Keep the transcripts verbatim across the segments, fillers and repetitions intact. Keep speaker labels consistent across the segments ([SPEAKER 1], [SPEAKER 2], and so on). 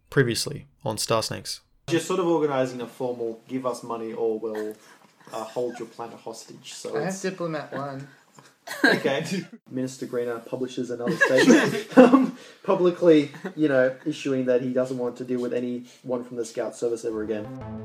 [SPEAKER 1] Previously on Star Snakes.
[SPEAKER 2] You're sort of organising a formal give us money or we'll uh, hold your planet hostage. So
[SPEAKER 3] I have
[SPEAKER 2] it's...
[SPEAKER 3] Diplomat one.
[SPEAKER 2] Okay. Minister Greener publishes another statement um, publicly, you know, issuing that he doesn't want to deal with anyone from the Scout Service ever again.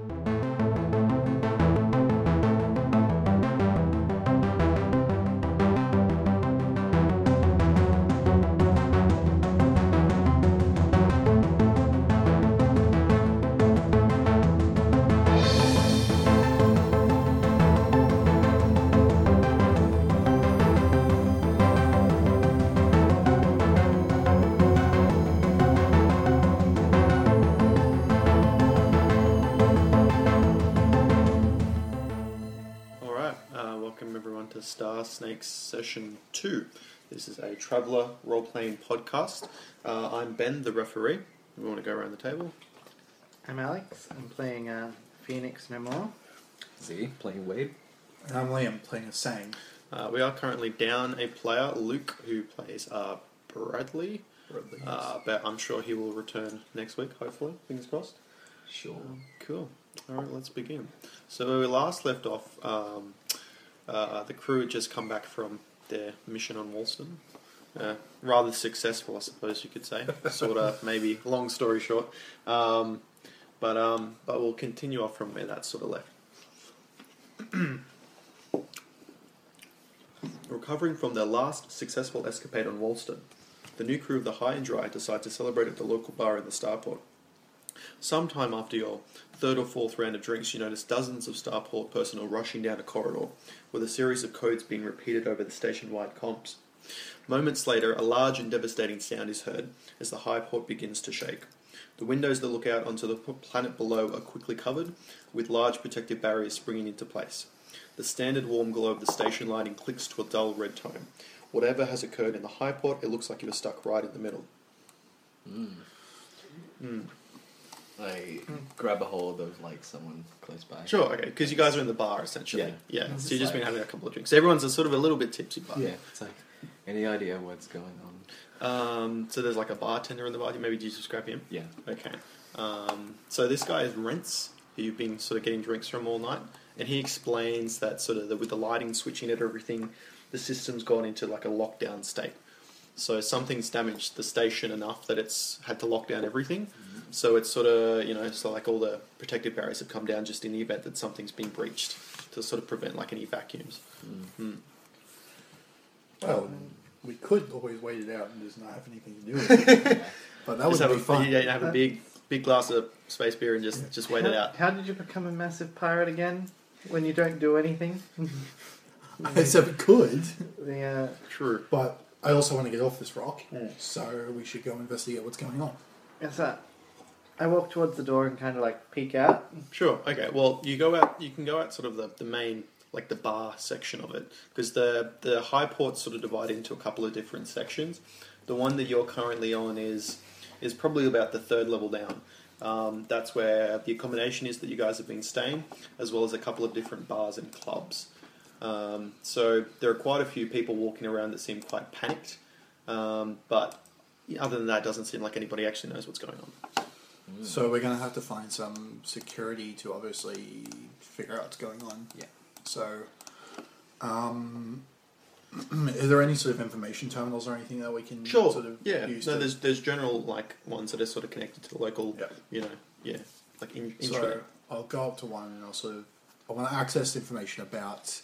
[SPEAKER 2] Star Snakes Session two. This is a Traveller role-playing podcast. Uh, I'm Ben, the referee. We want to go around the table.
[SPEAKER 3] I'm Alex. I'm playing uh, Phoenix No More.
[SPEAKER 4] Z, playing Wade.
[SPEAKER 5] And I'm Liam, playing Sang.
[SPEAKER 2] Uh, we are currently down a player, Luke, who plays uh, Bradley.
[SPEAKER 5] Bradley yes.
[SPEAKER 2] uh, but I'm sure he will return next week, hopefully. Fingers crossed.
[SPEAKER 4] Sure.
[SPEAKER 2] Um, cool. Alright, let's begin. So where we last left off... Um, Uh, the crew had just come back from their mission on Woolston. Uh, rather successful, I suppose you could say. Sort of, maybe, long story short. Um, but um, but we'll continue off from where that sort of left. Recovering from their last successful escapade on Woolston, the new crew of the High and Dry decide to celebrate at the local bar in the Starport. Sometime after your third or fourth round of drinks, you notice dozens of Starport personnel rushing down a corridor, with a series of codes being repeated over the station-wide comms. Moments later, a large and devastating sound is heard as the High Port begins to shake. The windows that look out onto the planet below are quickly covered, with large protective barriers springing into place. The standard warm glow of the station lighting clicks to a dull red tone. Whatever has occurred in the High Port, it looks like you were stuck right in the middle.
[SPEAKER 4] Mm.
[SPEAKER 2] Mm.
[SPEAKER 4] I grab a hold of like someone close by.
[SPEAKER 2] Sure, okay, because you guys are in the bar essentially.
[SPEAKER 4] Yeah,
[SPEAKER 2] yeah. So you've just been having a couple of drinks. Everyone's a sort of a little bit tipsy bar.
[SPEAKER 4] Yeah, it's like any idea what's going on?
[SPEAKER 2] Um, so there's like a bartender in the bar. Maybe do you just grab him?
[SPEAKER 4] Yeah.
[SPEAKER 2] Okay. Um, so this guy is Rents, who you've been sort of getting drinks from all night, and he explains that sort of the, with the lighting switching and everything, the system's gone into like a lockdown state. So something's damaged the station enough that it's had to lock down everything. Mm-hmm. So it's sort of, you know, so like all the protective barriers have come down just in the event that something's been breached to sort of prevent like any vacuums.
[SPEAKER 4] Mm.
[SPEAKER 2] Mm.
[SPEAKER 5] Well, we could always wait it out and just not have anything to do with it. But that
[SPEAKER 2] just
[SPEAKER 5] would be
[SPEAKER 2] a,
[SPEAKER 5] fun.
[SPEAKER 2] Yeah, have a big, big glass of space beer and just, just wait
[SPEAKER 3] how,
[SPEAKER 2] it out.
[SPEAKER 3] How did you become a massive pirate again when you don't do anything?
[SPEAKER 5] I said we could.
[SPEAKER 3] The, uh,
[SPEAKER 2] True.
[SPEAKER 5] But I also want to get off this rock,
[SPEAKER 2] Mm.
[SPEAKER 5] so we should go investigate what's going on.
[SPEAKER 3] it's that. I walk towards the door and kind of like peek out.
[SPEAKER 2] Sure. Okay. Well, you go out. You can go out sort of the, the main, like the bar section of it, because the the High Port's sort of divided into a couple of different sections. The one that you're currently on is is probably about the third level down. Um, that's where the accommodation is that you guys have been staying, as well as a couple of different bars and clubs. Um, so there are quite a few people walking around that seem quite panicked, um, but other than that, it doesn't seem like anybody actually knows what's going on.
[SPEAKER 5] Mm. So we're going to have to find some security to obviously figure out what's going on.
[SPEAKER 4] Yeah.
[SPEAKER 5] So, um, are there any sort of information terminals or anything that we can
[SPEAKER 2] Sure.
[SPEAKER 5] sort of
[SPEAKER 2] yeah.
[SPEAKER 5] use?
[SPEAKER 2] No,
[SPEAKER 5] to...
[SPEAKER 2] there's there's general like ones that are sort of connected to the local.
[SPEAKER 5] Yep.
[SPEAKER 2] You know. Yeah. Like in. in
[SPEAKER 5] So I'll go up to one and I'll sort of I want to access information about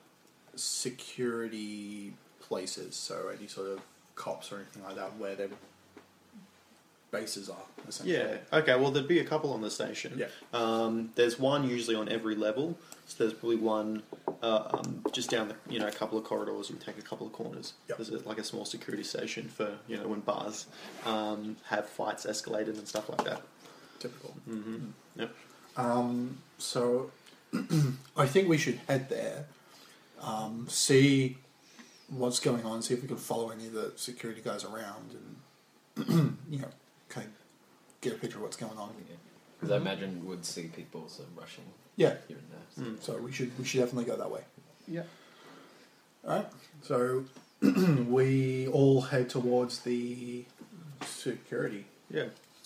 [SPEAKER 5] security places. So any sort of cops or anything like that where their bases are. Essentially.
[SPEAKER 2] Yeah. Okay. Well, there'd be a couple on the station.
[SPEAKER 5] Yeah.
[SPEAKER 2] Um, there's one usually on every level. So there's probably one uh, um, just down the you know a couple of corridors. You take a couple of corners.
[SPEAKER 5] Yep.
[SPEAKER 2] There's a, like a small security station for you know when bars um, have fights escalated and stuff like that.
[SPEAKER 5] Typical.
[SPEAKER 2] Mm-hmm. Yep.
[SPEAKER 5] Um, so I think we should head there, um, see what's going on, see if we can follow any of the security guys around, and you know, kind of get a picture of what's going on.
[SPEAKER 4] Because I imagine we'd see people sort of rushing
[SPEAKER 5] Yeah.
[SPEAKER 4] here and there. So.
[SPEAKER 5] So we should we should definitely go that way.
[SPEAKER 3] Yeah.
[SPEAKER 5] All right. So we all head towards the security.
[SPEAKER 2] Yeah.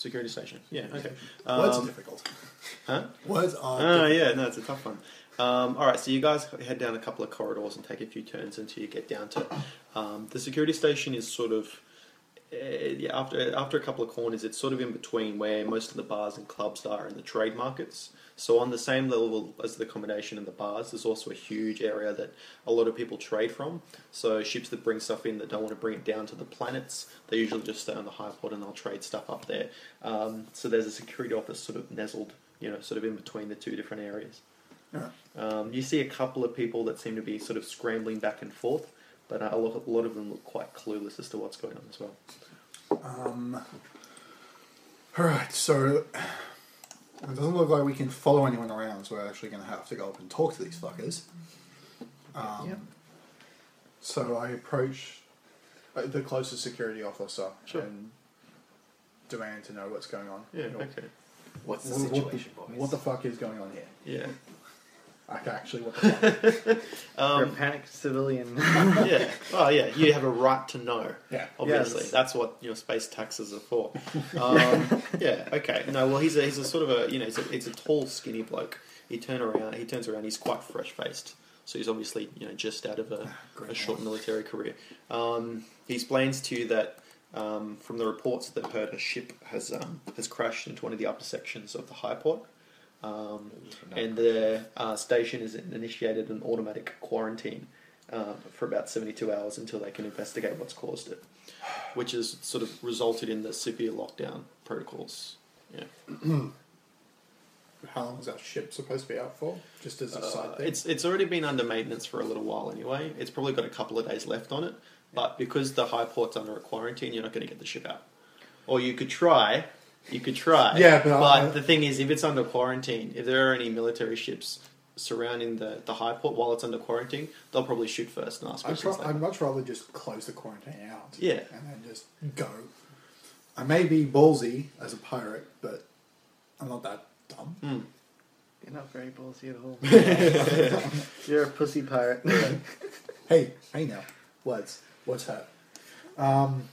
[SPEAKER 2] Security station. Yeah. Okay.
[SPEAKER 5] Words are
[SPEAKER 2] Um,
[SPEAKER 5] difficult.
[SPEAKER 2] huh?
[SPEAKER 5] Words are
[SPEAKER 2] Oh,
[SPEAKER 5] difficult.
[SPEAKER 2] yeah, no, it's a tough one. Um, all right, so you guys head down a couple of corridors and take a few turns until you get down to um, the security station. Is sort of uh, yeah, after after a couple of corners, it's sort of in between where most of the bars and clubs are and the trade markets. So on the same level as the accommodation and the bars, there's also a huge area that a lot of people trade from. So ships that bring stuff in that don't want to bring it down to the planets, they usually just stay on the high port and they'll trade stuff up there. Um, so there's a security office sort of nestled, you know, sort of in between the two different areas.
[SPEAKER 5] Alright.
[SPEAKER 2] Um, you see a couple of people that seem to be sort of scrambling back and forth, but uh, a, lot, a lot of them look quite clueless as to what's going on as well.
[SPEAKER 5] Um, Alright, so it doesn't look like we can follow anyone around, so we're actually going to have to go up and talk to these fuckers. Um,
[SPEAKER 3] Yep.
[SPEAKER 5] So I approach uh, the closest security officer
[SPEAKER 2] Sure.
[SPEAKER 5] and demand to know what's going on.
[SPEAKER 2] Yeah,
[SPEAKER 5] You know,
[SPEAKER 2] okay.
[SPEAKER 4] What's the
[SPEAKER 5] what- what-
[SPEAKER 4] situation, boys?
[SPEAKER 5] What the fuck is going on here?
[SPEAKER 2] Yeah.
[SPEAKER 5] Like, actually, what the fuck?
[SPEAKER 3] You're a
[SPEAKER 2] Um,
[SPEAKER 3] panicked civilian.
[SPEAKER 2] yeah. Oh, yeah. You have a right to know.
[SPEAKER 5] Yeah.
[SPEAKER 2] Obviously,
[SPEAKER 3] Yes.
[SPEAKER 2] that's what you know space taxes are for. Um, yeah. Okay. No. Well, he's a he's a sort of a you know he's a, it's a tall, skinny bloke. He turn around. He turns around. He's quite fresh faced. So he's obviously you know just out of a,
[SPEAKER 5] Great
[SPEAKER 2] a short
[SPEAKER 5] man.
[SPEAKER 2] military career. Um, he explains to you that um, from the reports that they've heard, a ship has um, has crashed into one of the upper sections of the high port. Um, and the uh, station has initiated an automatic quarantine uh, for about seventy-two hours until they can investigate what's caused it, which has sort of resulted in the severe lockdown protocols. Yeah,
[SPEAKER 5] How long is that ship supposed to be out for? Just as a
[SPEAKER 2] uh,
[SPEAKER 5] side thing?
[SPEAKER 2] it's it's already been under maintenance for a little while anyway. It's probably got a couple of days left on it, but because the high port's under a quarantine, you're not going to get the ship out. Or you could try. You could try.
[SPEAKER 5] Yeah, but I-
[SPEAKER 2] the thing is, if it's under quarantine, if there are any military ships surrounding the, the high port while it's under quarantine, they'll probably shoot first and ask
[SPEAKER 5] I'd,
[SPEAKER 2] questions.
[SPEAKER 5] pro-
[SPEAKER 2] later.
[SPEAKER 5] I'd much rather just close the quarantine out.
[SPEAKER 2] Yeah.
[SPEAKER 5] And then just go. I may be ballsy as a pirate, but I'm not that dumb.
[SPEAKER 2] Hmm.
[SPEAKER 3] You're not very ballsy at all. You're a pussy pirate.
[SPEAKER 5] Hey, hey now. Words. What's that? Um,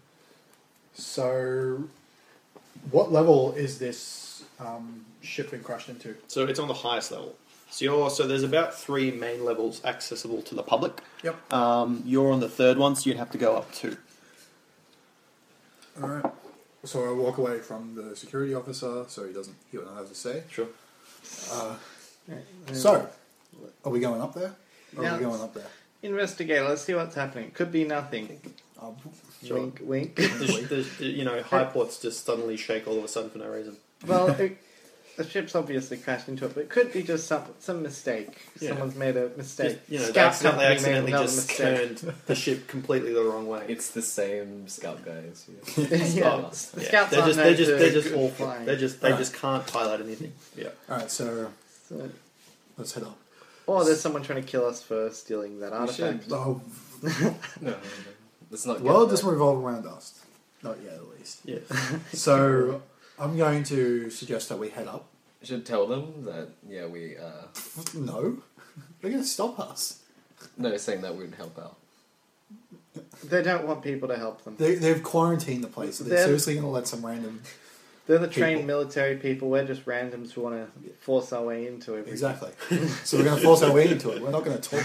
[SPEAKER 5] so, what level is this um, ship been crashed into?
[SPEAKER 2] So it's on the highest level. So you're so there's about three main levels accessible to the public.
[SPEAKER 5] Yep.
[SPEAKER 2] Um, you're on the third one, so you'd have to go up two.
[SPEAKER 5] Alright. So I walk away from the security officer so he doesn't hear what I have to say.
[SPEAKER 2] Sure.
[SPEAKER 5] Uh, so, are we going up there? Or
[SPEAKER 3] Now
[SPEAKER 5] are we going
[SPEAKER 3] it's-
[SPEAKER 5] up there?
[SPEAKER 3] Investigate. Let's see what's happening. Could be nothing.
[SPEAKER 5] Um,
[SPEAKER 2] Sure.
[SPEAKER 3] Wink, wink.
[SPEAKER 2] The, the, the, you know, high ports just suddenly shake all of a sudden for no reason.
[SPEAKER 3] Well, it, the ship's obviously crashed into it, but it could be just some some mistake.
[SPEAKER 2] Yeah.
[SPEAKER 3] Someone's made a mistake.
[SPEAKER 2] Just, you know, they
[SPEAKER 3] Scout
[SPEAKER 2] accidentally,
[SPEAKER 3] company
[SPEAKER 2] accidentally
[SPEAKER 3] made another
[SPEAKER 2] just
[SPEAKER 3] mistake.
[SPEAKER 2] turned the ship completely the wrong way.
[SPEAKER 4] It's the same scout guys.
[SPEAKER 3] yeah,
[SPEAKER 4] Yeah.
[SPEAKER 3] the
[SPEAKER 2] Yeah.
[SPEAKER 3] scouts
[SPEAKER 2] They're
[SPEAKER 3] aren't
[SPEAKER 2] just they're
[SPEAKER 3] known
[SPEAKER 2] just
[SPEAKER 3] to
[SPEAKER 2] they're just
[SPEAKER 3] good
[SPEAKER 2] awful.
[SPEAKER 3] flying.
[SPEAKER 2] They just they
[SPEAKER 5] Right.
[SPEAKER 2] just can't pilot anything. Yeah.
[SPEAKER 5] Alright, so
[SPEAKER 3] So-
[SPEAKER 5] let's head up.
[SPEAKER 3] or there's someone trying to kill us for stealing that
[SPEAKER 4] We should-
[SPEAKER 3] artifact.
[SPEAKER 5] Oh,
[SPEAKER 4] No, no, no. Let's not.
[SPEAKER 5] well, it
[SPEAKER 4] get
[SPEAKER 5] doesn't revolve around us. Not yet, at least.
[SPEAKER 2] Yeah.
[SPEAKER 5] So, I'm going to suggest that we head up.
[SPEAKER 4] We should tell them that. Yeah, we. Uh,
[SPEAKER 5] No. They're going to stop us.
[SPEAKER 4] no, saying that we'd help out.
[SPEAKER 3] They don't want people to help them.
[SPEAKER 5] They, they've quarantined the place, so they're
[SPEAKER 3] They're-
[SPEAKER 5] seriously going to let some random...
[SPEAKER 3] They're the trained
[SPEAKER 5] people.
[SPEAKER 3] military people. We're just randoms who want to force our way into it.
[SPEAKER 5] Exactly. So we're going to force our way into it. We're not going to talk.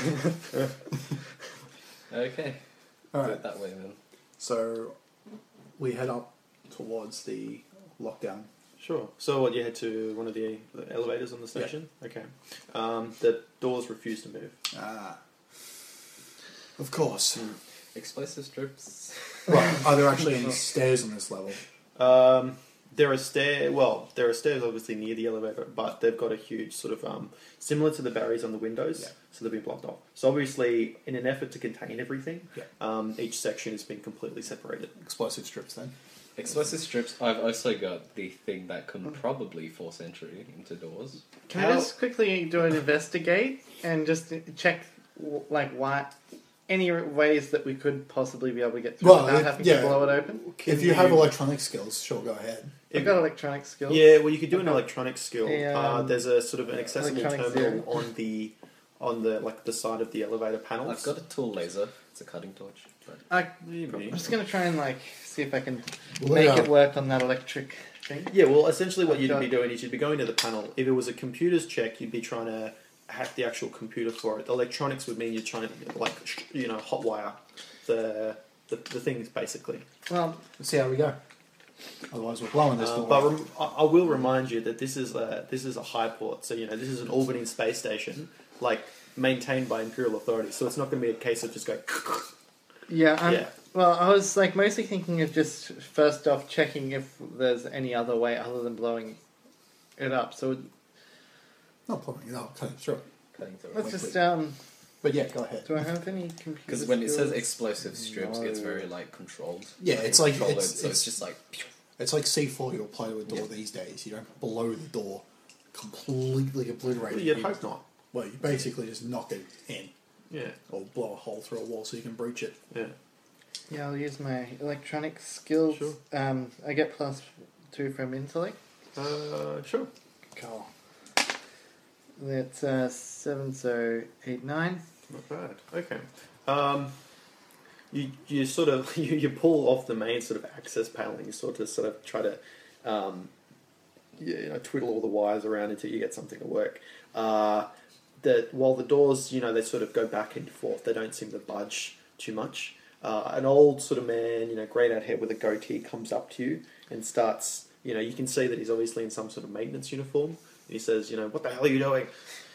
[SPEAKER 4] Okay. Do
[SPEAKER 5] Alright,
[SPEAKER 4] it that way then.
[SPEAKER 5] so we head up towards the lockdown.
[SPEAKER 2] Sure. So what, you head to one of the, the elevators on the station? Okay. Um, the doors refuse to move.
[SPEAKER 5] Ah. Of course.
[SPEAKER 4] Explosive strips.
[SPEAKER 5] Well, are there actually any stairs on this level?
[SPEAKER 2] Um, there are stair. Well, there are stairs obviously near the elevator, but they've got a huge sort of um, similar to the barriers on the windows,
[SPEAKER 5] Yeah.
[SPEAKER 2] so they've been blocked off. So obviously, in an effort to contain everything,
[SPEAKER 5] Yeah.
[SPEAKER 2] um, each section has been completely separated.
[SPEAKER 5] Explosive strips then.
[SPEAKER 4] Explosive strips. I've also got the thing that can probably force entry into doors.
[SPEAKER 3] Can
[SPEAKER 2] How-
[SPEAKER 3] I just quickly do an investigate and just check, w- like, why any ways that we could possibly be able to get through
[SPEAKER 5] Well,
[SPEAKER 3] without
[SPEAKER 5] if-
[SPEAKER 3] having
[SPEAKER 5] yeah.
[SPEAKER 3] to blow it open?
[SPEAKER 2] Can
[SPEAKER 5] If you have electronic skills, sure, go ahead.
[SPEAKER 3] I've got electronic skills.
[SPEAKER 2] Yeah, well, you could do an electronic skill.
[SPEAKER 3] Yeah,
[SPEAKER 2] uh,
[SPEAKER 3] um,
[SPEAKER 2] there's a sort of an accessible
[SPEAKER 3] electronic
[SPEAKER 2] terminal
[SPEAKER 3] zero.
[SPEAKER 2] on the on the like the side of the elevator panels.
[SPEAKER 4] I've got a tool laser. It's a cutting torch. But
[SPEAKER 3] I,
[SPEAKER 2] Maybe.
[SPEAKER 3] I'm just gonna try and like see if I can
[SPEAKER 5] Well,
[SPEAKER 3] make
[SPEAKER 5] yeah.
[SPEAKER 3] it work on that electric thing.
[SPEAKER 2] Yeah, well, essentially what
[SPEAKER 3] I've
[SPEAKER 2] you'd
[SPEAKER 3] got-
[SPEAKER 2] be doing is you'd be going to the panel. If it was a computer's check, you'd be trying to hack the actual computer for it. The electronics would mean you're trying to, like, sh- you know, hotwire the, the the things, basically.
[SPEAKER 3] Well,
[SPEAKER 5] Let's see how we go. Otherwise, we're blowing this
[SPEAKER 2] Uh,
[SPEAKER 5] door.
[SPEAKER 2] but rem- I I will remind you that this is a this is a high port, so you know this is an orbiting space station, like maintained by Imperial authorities. So it's not going to be a case of just go.
[SPEAKER 3] yeah, I'm,
[SPEAKER 2] Yeah.
[SPEAKER 3] Well, I was like mostly thinking of just first off checking if there's any other way other than blowing it up. So
[SPEAKER 5] Not blowing it up. Okay, sure.
[SPEAKER 4] Cutting through it
[SPEAKER 3] let's
[SPEAKER 4] quickly.
[SPEAKER 3] just um.
[SPEAKER 5] But yeah, go ahead.
[SPEAKER 3] Do I have any computer?
[SPEAKER 4] Because when it says
[SPEAKER 3] skills?
[SPEAKER 4] explosive strips,
[SPEAKER 3] No.
[SPEAKER 4] it's very like controlled.
[SPEAKER 5] Yeah, it's like-
[SPEAKER 4] Control
[SPEAKER 5] it's-
[SPEAKER 4] it, so it's,
[SPEAKER 5] it's-
[SPEAKER 4] just like
[SPEAKER 5] It's like C four you'll play with a door these days. You don't blow the door completely obliterate it.
[SPEAKER 2] You'd
[SPEAKER 5] You-
[SPEAKER 2] hope not.
[SPEAKER 5] Well, you basically just knock it in
[SPEAKER 2] Yeah,
[SPEAKER 5] or blow a hole through a wall so you can breach it.
[SPEAKER 2] yeah.
[SPEAKER 3] Yeah, I'll use my electronic skills.
[SPEAKER 2] Sure.
[SPEAKER 3] Um, I get plus two from intellect.
[SPEAKER 2] Uh, sure.
[SPEAKER 3] Cool. That's uh, seven, so eight, nine.
[SPEAKER 2] Not bad. Okay. Um, you you sort of you, you pull off the main sort of access panel and you sort of sort of try to um, you, you know twiddle all the wires around until you get something to work. Uh, that while the doors you know they sort of go back and forth, they don't seem to budge too much. Uh, an old sort of man, you know, greyed out hair with a goatee, comes up to you and starts. You know, you can see that he's obviously in some sort of maintenance uniform. And he says, you know, what the hell are you doing?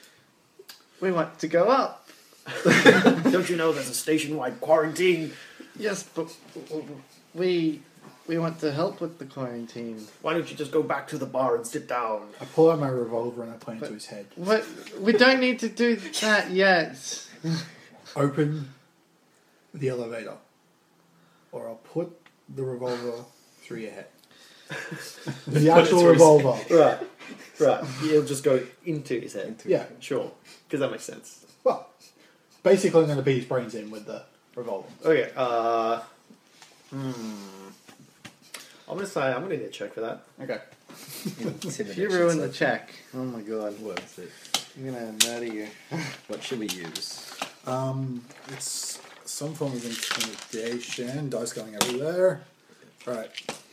[SPEAKER 3] We want to go up.
[SPEAKER 2] Don't you know there's a station-wide quarantine?
[SPEAKER 3] Yes, but we we want to help with the quarantine.
[SPEAKER 2] Why don't you just go back to the bar and sit down?
[SPEAKER 5] I pull out my revolver and I point it
[SPEAKER 3] But-
[SPEAKER 5] to his head.
[SPEAKER 3] What? We don't need to do that yet.
[SPEAKER 5] Open the elevator, or I'll put the revolver through your head. The actual
[SPEAKER 2] through his-
[SPEAKER 5] revolver.
[SPEAKER 2] Right, right. He'll just go into his head.
[SPEAKER 5] Yeah.
[SPEAKER 2] Sure, because that makes sense.
[SPEAKER 5] Well, basically, I'm going to beat his brains in with the revolver.
[SPEAKER 2] Okay. Uh, hmm. I'm gonna say I'm gonna need a check for that.
[SPEAKER 5] Okay.
[SPEAKER 3] If you ruin the check, oh my god,
[SPEAKER 4] Worth it.
[SPEAKER 3] I'm gonna murder you.
[SPEAKER 4] What should we use?
[SPEAKER 5] Um, it's some form of intimidation. Dice going everywhere. Right.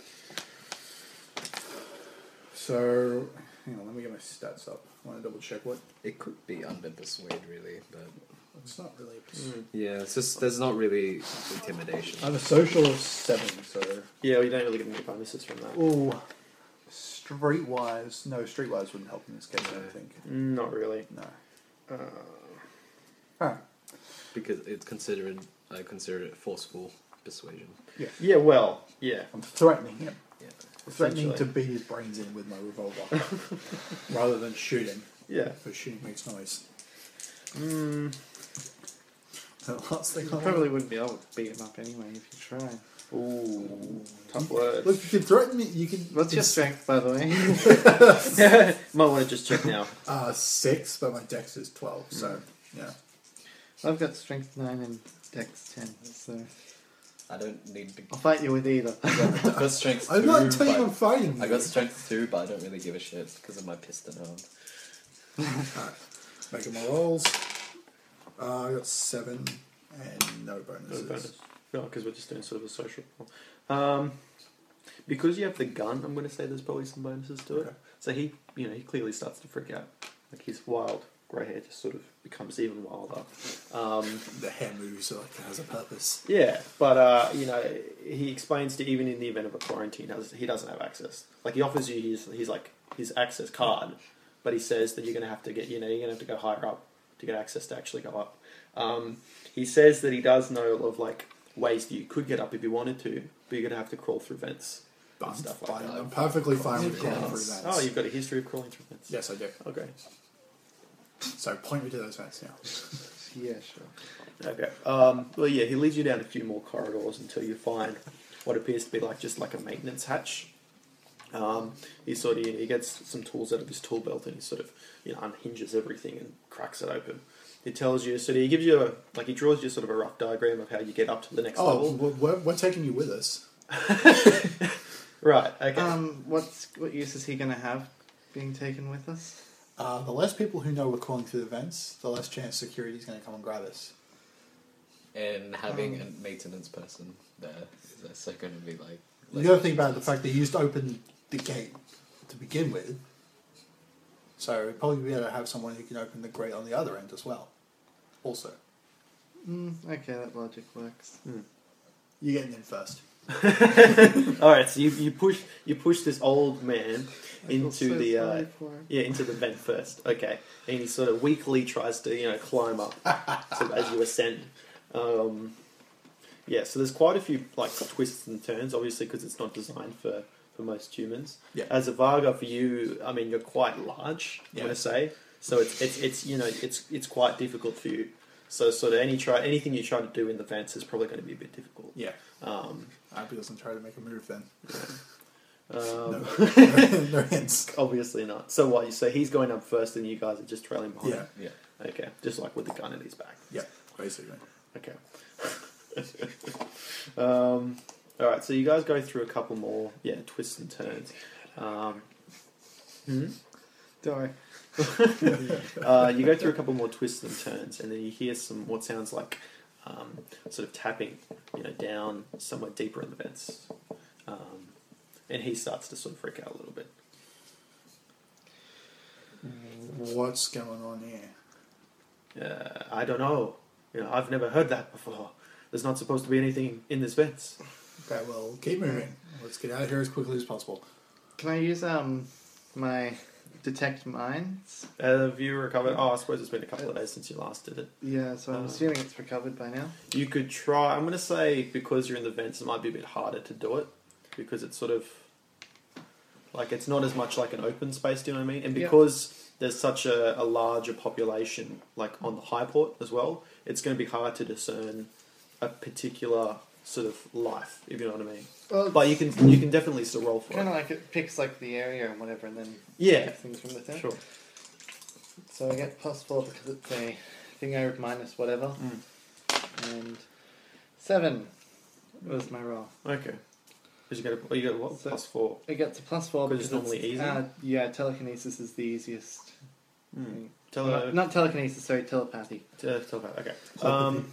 [SPEAKER 5] So, hang on. Let me get my stats up. I want to double check what.
[SPEAKER 4] It could be under persuade, really, but
[SPEAKER 5] It's not really.
[SPEAKER 4] yeah, it's just there's not really intimidation.
[SPEAKER 5] I have a social of seven, so.
[SPEAKER 2] Yeah, we don't really get any bonuses from that.
[SPEAKER 5] Ooh. Streetwise. No, streetwise wouldn't help in this case, I don't think.
[SPEAKER 2] Not really.
[SPEAKER 5] No.
[SPEAKER 2] Uh,
[SPEAKER 5] Alright.
[SPEAKER 4] Because it's considered, I consider it forceful persuasion.
[SPEAKER 2] yeah. Well. Yeah.
[SPEAKER 5] I'm threatening him.
[SPEAKER 4] Yeah.
[SPEAKER 5] Threatening
[SPEAKER 2] Essentially.
[SPEAKER 5] to beat his brains in with my revolver. rather than shoot him.
[SPEAKER 2] Yeah.
[SPEAKER 5] Because shooting makes noise.
[SPEAKER 2] Mm,
[SPEAKER 5] The last thing
[SPEAKER 3] You
[SPEAKER 5] I
[SPEAKER 3] probably wouldn't be able to beat him up anyway if you try.
[SPEAKER 2] ooh. Tough words.
[SPEAKER 5] Look, you can threaten me. You can.
[SPEAKER 3] What's your
[SPEAKER 5] it's,
[SPEAKER 3] strength, by the way?
[SPEAKER 2] Might want to just check now.
[SPEAKER 5] Uh, six, but my dex is twelve. So yeah.
[SPEAKER 3] I've got strength nine and dex ten, so
[SPEAKER 4] I don't need to.
[SPEAKER 3] I'll fight you with either.
[SPEAKER 4] I got, I got strength
[SPEAKER 5] I'm
[SPEAKER 4] two.
[SPEAKER 5] not telling you
[SPEAKER 4] but-
[SPEAKER 5] I'm fighting you.
[SPEAKER 4] I got strength two, but I don't really give a shit because of my piston arm.
[SPEAKER 5] Alright. Making my rolls. Uh, I got seven and no
[SPEAKER 2] No
[SPEAKER 5] bonuses.
[SPEAKER 2] bonus. No, because we're just doing sort of a social. Um, because you have the gun, I'm going to say there's probably some bonuses to it.
[SPEAKER 5] Okay.
[SPEAKER 2] So he, you know, he clearly starts to freak out. Like his wild grey hair just sort of becomes even wilder. Um,
[SPEAKER 5] The hair moves like it has a purpose.
[SPEAKER 2] yeah, but uh, you know, he explains to even in the event of a quarantine, does- he doesn't have access. Like he offers you his, his like his access card, but he says that you're going to have to get, you know, you're going to have to go higher up to get access to actually go up. Um, he says that he does know of like ways that you could get up if you wanted to, but you're going to have to crawl through vents
[SPEAKER 5] But
[SPEAKER 2] and
[SPEAKER 5] I'm,
[SPEAKER 2] stuff like
[SPEAKER 5] fine.
[SPEAKER 2] that.
[SPEAKER 5] I'm perfectly fine with
[SPEAKER 4] Yeah.
[SPEAKER 5] crawling through vents.
[SPEAKER 2] Oh, you've got a history of crawling through vents.
[SPEAKER 5] Yes, I do.
[SPEAKER 2] Okay.
[SPEAKER 5] So point me to those vents now.
[SPEAKER 3] Yeah, sure.
[SPEAKER 2] Okay. Um, well, yeah, he leads you down a few more corridors until you find what appears to be like just like a maintenance hatch. Um, he sort of he gets some tools out of his tool belt and he sort of you know unhinges everything and cracks it open. He tells you, so he gives you a like he draws you sort of a rough diagram of how you get up to the next
[SPEAKER 5] Oh,
[SPEAKER 2] level.
[SPEAKER 5] we're, we're- we're taking you with us.
[SPEAKER 2] Right. Okay.
[SPEAKER 3] Um, what's what use is he gonna have being taken with us?
[SPEAKER 5] Uh, the less people who know we're crawling through the vents, the less chance security's going to come and grab us.
[SPEAKER 4] And having
[SPEAKER 3] Um,
[SPEAKER 4] a maintenance person there is also going to be like.
[SPEAKER 5] You got to think about the fact that you used to open the gate to begin with. So we'd probably be able to have someone who can open the grate on the other end as well. Also,
[SPEAKER 3] Mm, okay, that logic works.
[SPEAKER 5] you're getting in first.
[SPEAKER 2] All right, so you, you push you push this old man
[SPEAKER 3] I feel
[SPEAKER 2] into
[SPEAKER 3] so
[SPEAKER 2] the uh,
[SPEAKER 3] sorry for him.
[SPEAKER 2] yeah into the vent first. Okay, and he sort of weakly tries to you know climb up sort of as you ascend. Um, yeah, so there's quite a few like twists and turns, obviously because it's not designed for, for most humans.
[SPEAKER 5] Yeah.
[SPEAKER 2] As a Varga, for you, I mean, you're quite large. I'm
[SPEAKER 5] Yeah.
[SPEAKER 2] gonna say so. It's it's it's you know it's it's quite difficult for you. So sort of any try anything you try to do in the vents is probably going to be a bit difficult.
[SPEAKER 5] Yeah.
[SPEAKER 2] Um,
[SPEAKER 5] I hope he doesn't try to make a move then.
[SPEAKER 2] um,
[SPEAKER 5] No, no hints.
[SPEAKER 2] Obviously not. So what? So he's going up first, and you guys are just trailing behind.
[SPEAKER 5] Yeah.
[SPEAKER 4] Yeah.
[SPEAKER 2] Okay. Just like with the gun in his back.
[SPEAKER 5] Yeah, basically.
[SPEAKER 2] Okay. um, all right. So you guys go through a couple more, yeah, twists and turns. Um, hmm?
[SPEAKER 3] Sorry.
[SPEAKER 2] uh, you go through a couple more twists and turns, and then you hear some what sounds like um, sort of tapping, you know, down somewhere deeper in the vents, um, and he starts to sort of freak out a little bit.
[SPEAKER 5] What's going on here?
[SPEAKER 2] Uh, I don't know. You know, I've never heard that before. There's not supposed to be anything in this vents.
[SPEAKER 5] Okay, well, keep moving. Let's get out of here as quickly as possible.
[SPEAKER 3] Can I use um my detect minds?
[SPEAKER 2] Uh, have you recovered? Oh, I suppose it's been a couple of days since you last did it.
[SPEAKER 3] Yeah, so I'm
[SPEAKER 2] Uh,
[SPEAKER 3] assuming it's recovered by now.
[SPEAKER 2] You could try. I'm going to say because you're in the vents, it might be a bit harder to do it because it's sort of like it's not as much like an open space. Do you know what I mean? And
[SPEAKER 3] Yeah.
[SPEAKER 2] because there's such a, a larger population, like on the high port as well, it's going to be hard to discern a particular sort of life, if you know what I mean.
[SPEAKER 3] Well,
[SPEAKER 2] But you can you can definitely still roll for
[SPEAKER 3] kind
[SPEAKER 2] it.
[SPEAKER 3] of like it picks like the area and whatever, and then
[SPEAKER 2] Yeah,
[SPEAKER 3] picks things from the thing.
[SPEAKER 2] sure.
[SPEAKER 3] So I get plus four because it's a thing over minus whatever,
[SPEAKER 2] Mm.
[SPEAKER 3] and seven was my roll.
[SPEAKER 2] Okay. Because you got a, oh, you got a what?
[SPEAKER 3] So-
[SPEAKER 2] Plus four.
[SPEAKER 3] It gets a plus four
[SPEAKER 2] 'Cause
[SPEAKER 3] because
[SPEAKER 2] it's normally easy?
[SPEAKER 3] Uh, yeah, telekinesis is the easiest.
[SPEAKER 2] Mm.
[SPEAKER 3] thing.
[SPEAKER 2] Tele-
[SPEAKER 3] Not, not telekinesis, sorry, telepathy.
[SPEAKER 2] te- telepathy. Okay.
[SPEAKER 5] Telepathy.
[SPEAKER 2] Um,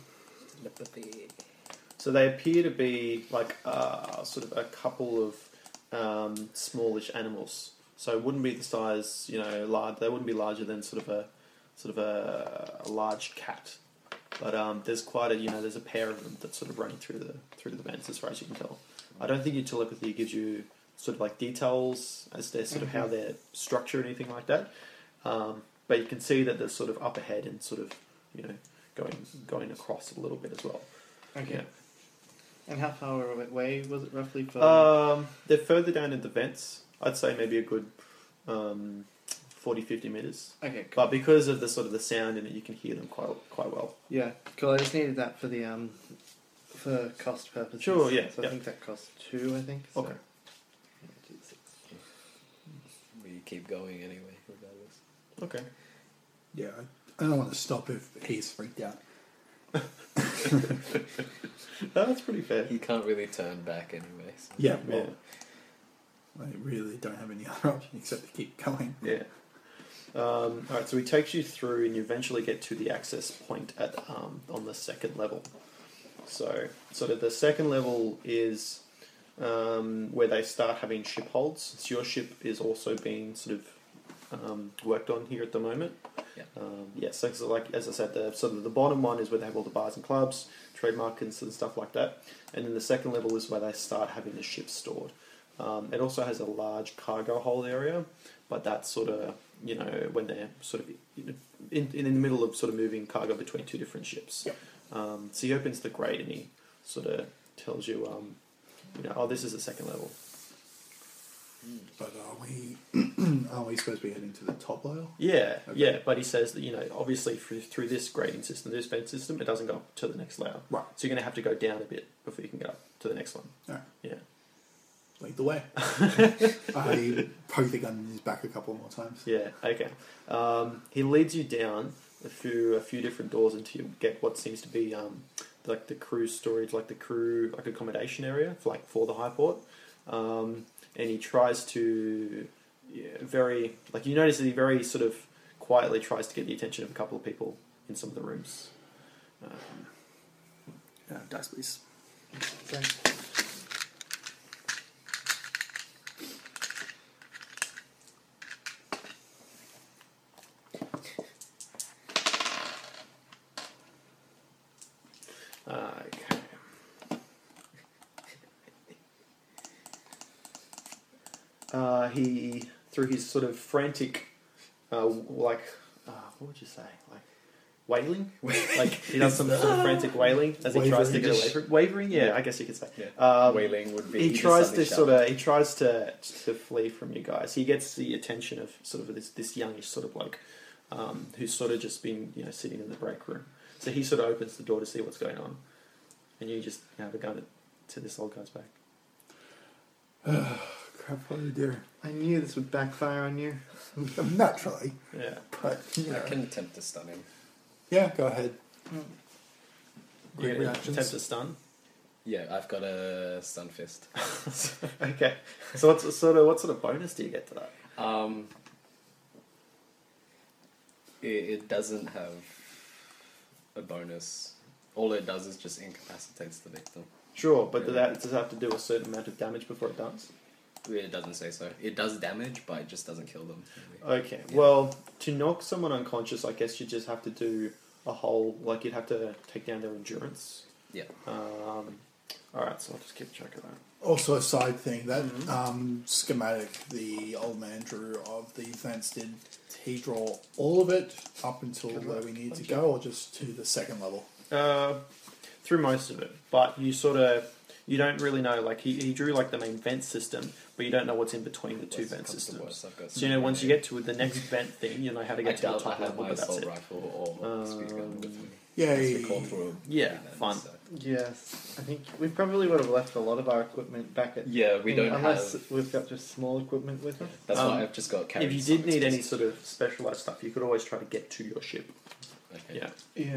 [SPEAKER 2] So they appear to be like uh, sort of a couple of um, smallish animals. So it wouldn't be the size, you know, large. They wouldn't be larger than sort of a sort of a, a large cat. But um, there's quite a, you know, there's a pair of them that's sort of running through the through the vents as far as you can tell. I don't think your telepathy gives you sort of like details as to sort of how they're structured or anything like that. Um, but you can see that they're sort of up ahead and sort of, you know, going going across a little bit as well.
[SPEAKER 3] Okay.
[SPEAKER 2] Yeah.
[SPEAKER 3] And how far away was it roughly from?
[SPEAKER 2] Um, they're further down in the vents. I'd say maybe a good um, forty, fifty meters.
[SPEAKER 3] okay, cool.
[SPEAKER 2] But because of the sort of the sound in it, you can hear them quite quite well.
[SPEAKER 3] Yeah, cool. I just needed that for the um, for cost purposes.
[SPEAKER 2] Sure, yeah,
[SPEAKER 3] So
[SPEAKER 2] yeah.
[SPEAKER 3] I think that costs two. I think. So.
[SPEAKER 2] Okay.
[SPEAKER 4] We keep going anyway, regardless.
[SPEAKER 2] Okay.
[SPEAKER 5] Yeah, I, I don't want to stop if he's freaked out.
[SPEAKER 2] That's pretty fair.
[SPEAKER 4] He can't really turn back anyway. So.
[SPEAKER 5] Yeah,
[SPEAKER 2] Yeah.
[SPEAKER 5] well, I really don't have any other option except to keep going.
[SPEAKER 2] Yeah. Um, all right. So he takes you through, and you eventually get to the access point at um, on the second level. So, sort of the second level is um, where they start having ship holds. So your ship is also being sort of um, worked on here at the moment.
[SPEAKER 4] Yeah.
[SPEAKER 2] Um, yeah. So, so like as I said, the sort of the bottom one is where they have all the bars and clubs, trademarks and stuff like that. And then the second level is where they start having the ship stored. Um, it also has a large cargo hold area, but that's sort of, you know, when they're sort of in, in, in the middle of sort of moving cargo between two different ships.
[SPEAKER 5] Yep.
[SPEAKER 2] Um, so he opens the grate and he sort of tells you, um, you know, oh, this is the second level.
[SPEAKER 5] But are we are we supposed to be heading to the top level?
[SPEAKER 2] Yeah,
[SPEAKER 5] Okay.
[SPEAKER 2] yeah, but he says that, you know, obviously through, through this grading system, this vent system, it doesn't go up to the next layer.
[SPEAKER 5] Right.
[SPEAKER 2] So you're going to have to go down a bit before you can get up to the next one.
[SPEAKER 5] Alright.
[SPEAKER 2] Yeah.
[SPEAKER 5] Lead the way. I poke the gun in his back a couple more times.
[SPEAKER 2] Yeah, okay. Um, he leads you down through a few different doors until you get what seems to be um, like the crew storage, like the crew like accommodation area for like for the high port. Um, and he tries to yeah, very like you notice that he very sort of quietly tries to get the attention of a couple of people in some of the rooms. Um, uh, dice, please.
[SPEAKER 3] Okay.
[SPEAKER 2] uh, he through his sort of frantic, uh, like uh, what would you say, like wailing, like he does some sort of frantic wailing as he tries to get away from wavering. Yeah,
[SPEAKER 4] Yeah.
[SPEAKER 2] I guess you could say.
[SPEAKER 4] Yeah.
[SPEAKER 2] Um,
[SPEAKER 4] Wailing would be.
[SPEAKER 2] he
[SPEAKER 4] just
[SPEAKER 2] tries
[SPEAKER 4] something
[SPEAKER 2] to sort
[SPEAKER 4] sharp.
[SPEAKER 2] of he tries to to flee from you guys. He gets the attention of sort of this this youngish sort of bloke, um, who's sort of just been you know sitting in the break room. So he sort of opens the door to see what's going on, and you just you know, have a gun to, to this old guy's back.
[SPEAKER 5] Crap, what do we do?
[SPEAKER 3] I knew this would backfire on you.
[SPEAKER 5] Naturally,
[SPEAKER 2] Yeah.
[SPEAKER 5] but you
[SPEAKER 4] I
[SPEAKER 5] know.
[SPEAKER 4] can attempt to stun him.
[SPEAKER 5] Yeah, go ahead.
[SPEAKER 2] You
[SPEAKER 5] Quick
[SPEAKER 2] gonna
[SPEAKER 5] reactions.
[SPEAKER 2] attempt to stun.
[SPEAKER 4] Yeah, I've got a stun fist.
[SPEAKER 2] Okay. So what's sort of what sort of bonus do you get to that?
[SPEAKER 4] Um, it, it doesn't have a bonus. All it does is just incapacitates the victim.
[SPEAKER 2] Sure, but does
[SPEAKER 4] Yeah.
[SPEAKER 2] that does it have to do a certain amount of damage before it does?
[SPEAKER 4] It doesn't say so. It does damage, but it just doesn't kill them. Really.
[SPEAKER 2] Okay.
[SPEAKER 4] Yeah.
[SPEAKER 2] Well, to knock someone unconscious, I guess you just have to do a whole like you'd have to take down their endurance.
[SPEAKER 4] Yeah.
[SPEAKER 2] Um. All right. So I'll just keep track of that.
[SPEAKER 5] Also, a side thing that
[SPEAKER 2] Mhm.
[SPEAKER 5] um, schematic the old man drew of the events, did he draw all of it up until
[SPEAKER 2] Good
[SPEAKER 5] where
[SPEAKER 2] luck.
[SPEAKER 5] we need to
[SPEAKER 2] Thank
[SPEAKER 5] go, or just to the second level?
[SPEAKER 2] Uh, through most of it, but you sort of you don't really know. Like he, he drew like the main vent system, but you don't know what's in between the two
[SPEAKER 4] Worst
[SPEAKER 2] vent
[SPEAKER 4] comes to
[SPEAKER 2] systems.
[SPEAKER 4] worst, I've got
[SPEAKER 2] So you know,
[SPEAKER 4] some
[SPEAKER 2] once you get to the next vent thing, you know how to
[SPEAKER 4] I
[SPEAKER 2] get to the
[SPEAKER 4] doubt I
[SPEAKER 2] top
[SPEAKER 4] have
[SPEAKER 2] level,
[SPEAKER 4] my
[SPEAKER 2] but that's
[SPEAKER 4] assault
[SPEAKER 2] it.
[SPEAKER 4] rifle or speed gun with me.
[SPEAKER 5] Yay!
[SPEAKER 4] It's called for a
[SPEAKER 2] Yeah,
[SPEAKER 4] big man,
[SPEAKER 2] fun.
[SPEAKER 4] so-
[SPEAKER 3] Yes, I think we probably would have left a lot of our equipment back at.
[SPEAKER 4] Yeah, we don't
[SPEAKER 3] unless
[SPEAKER 4] have.
[SPEAKER 3] we've got just small equipment with us.
[SPEAKER 4] That's
[SPEAKER 2] Um,
[SPEAKER 4] why I've just got carried.
[SPEAKER 2] If you
[SPEAKER 4] some
[SPEAKER 2] did need any
[SPEAKER 4] expensive-
[SPEAKER 2] sort of specialized stuff, you could always try to get to your ship.
[SPEAKER 4] Okay.
[SPEAKER 2] Yeah.
[SPEAKER 3] Yeah.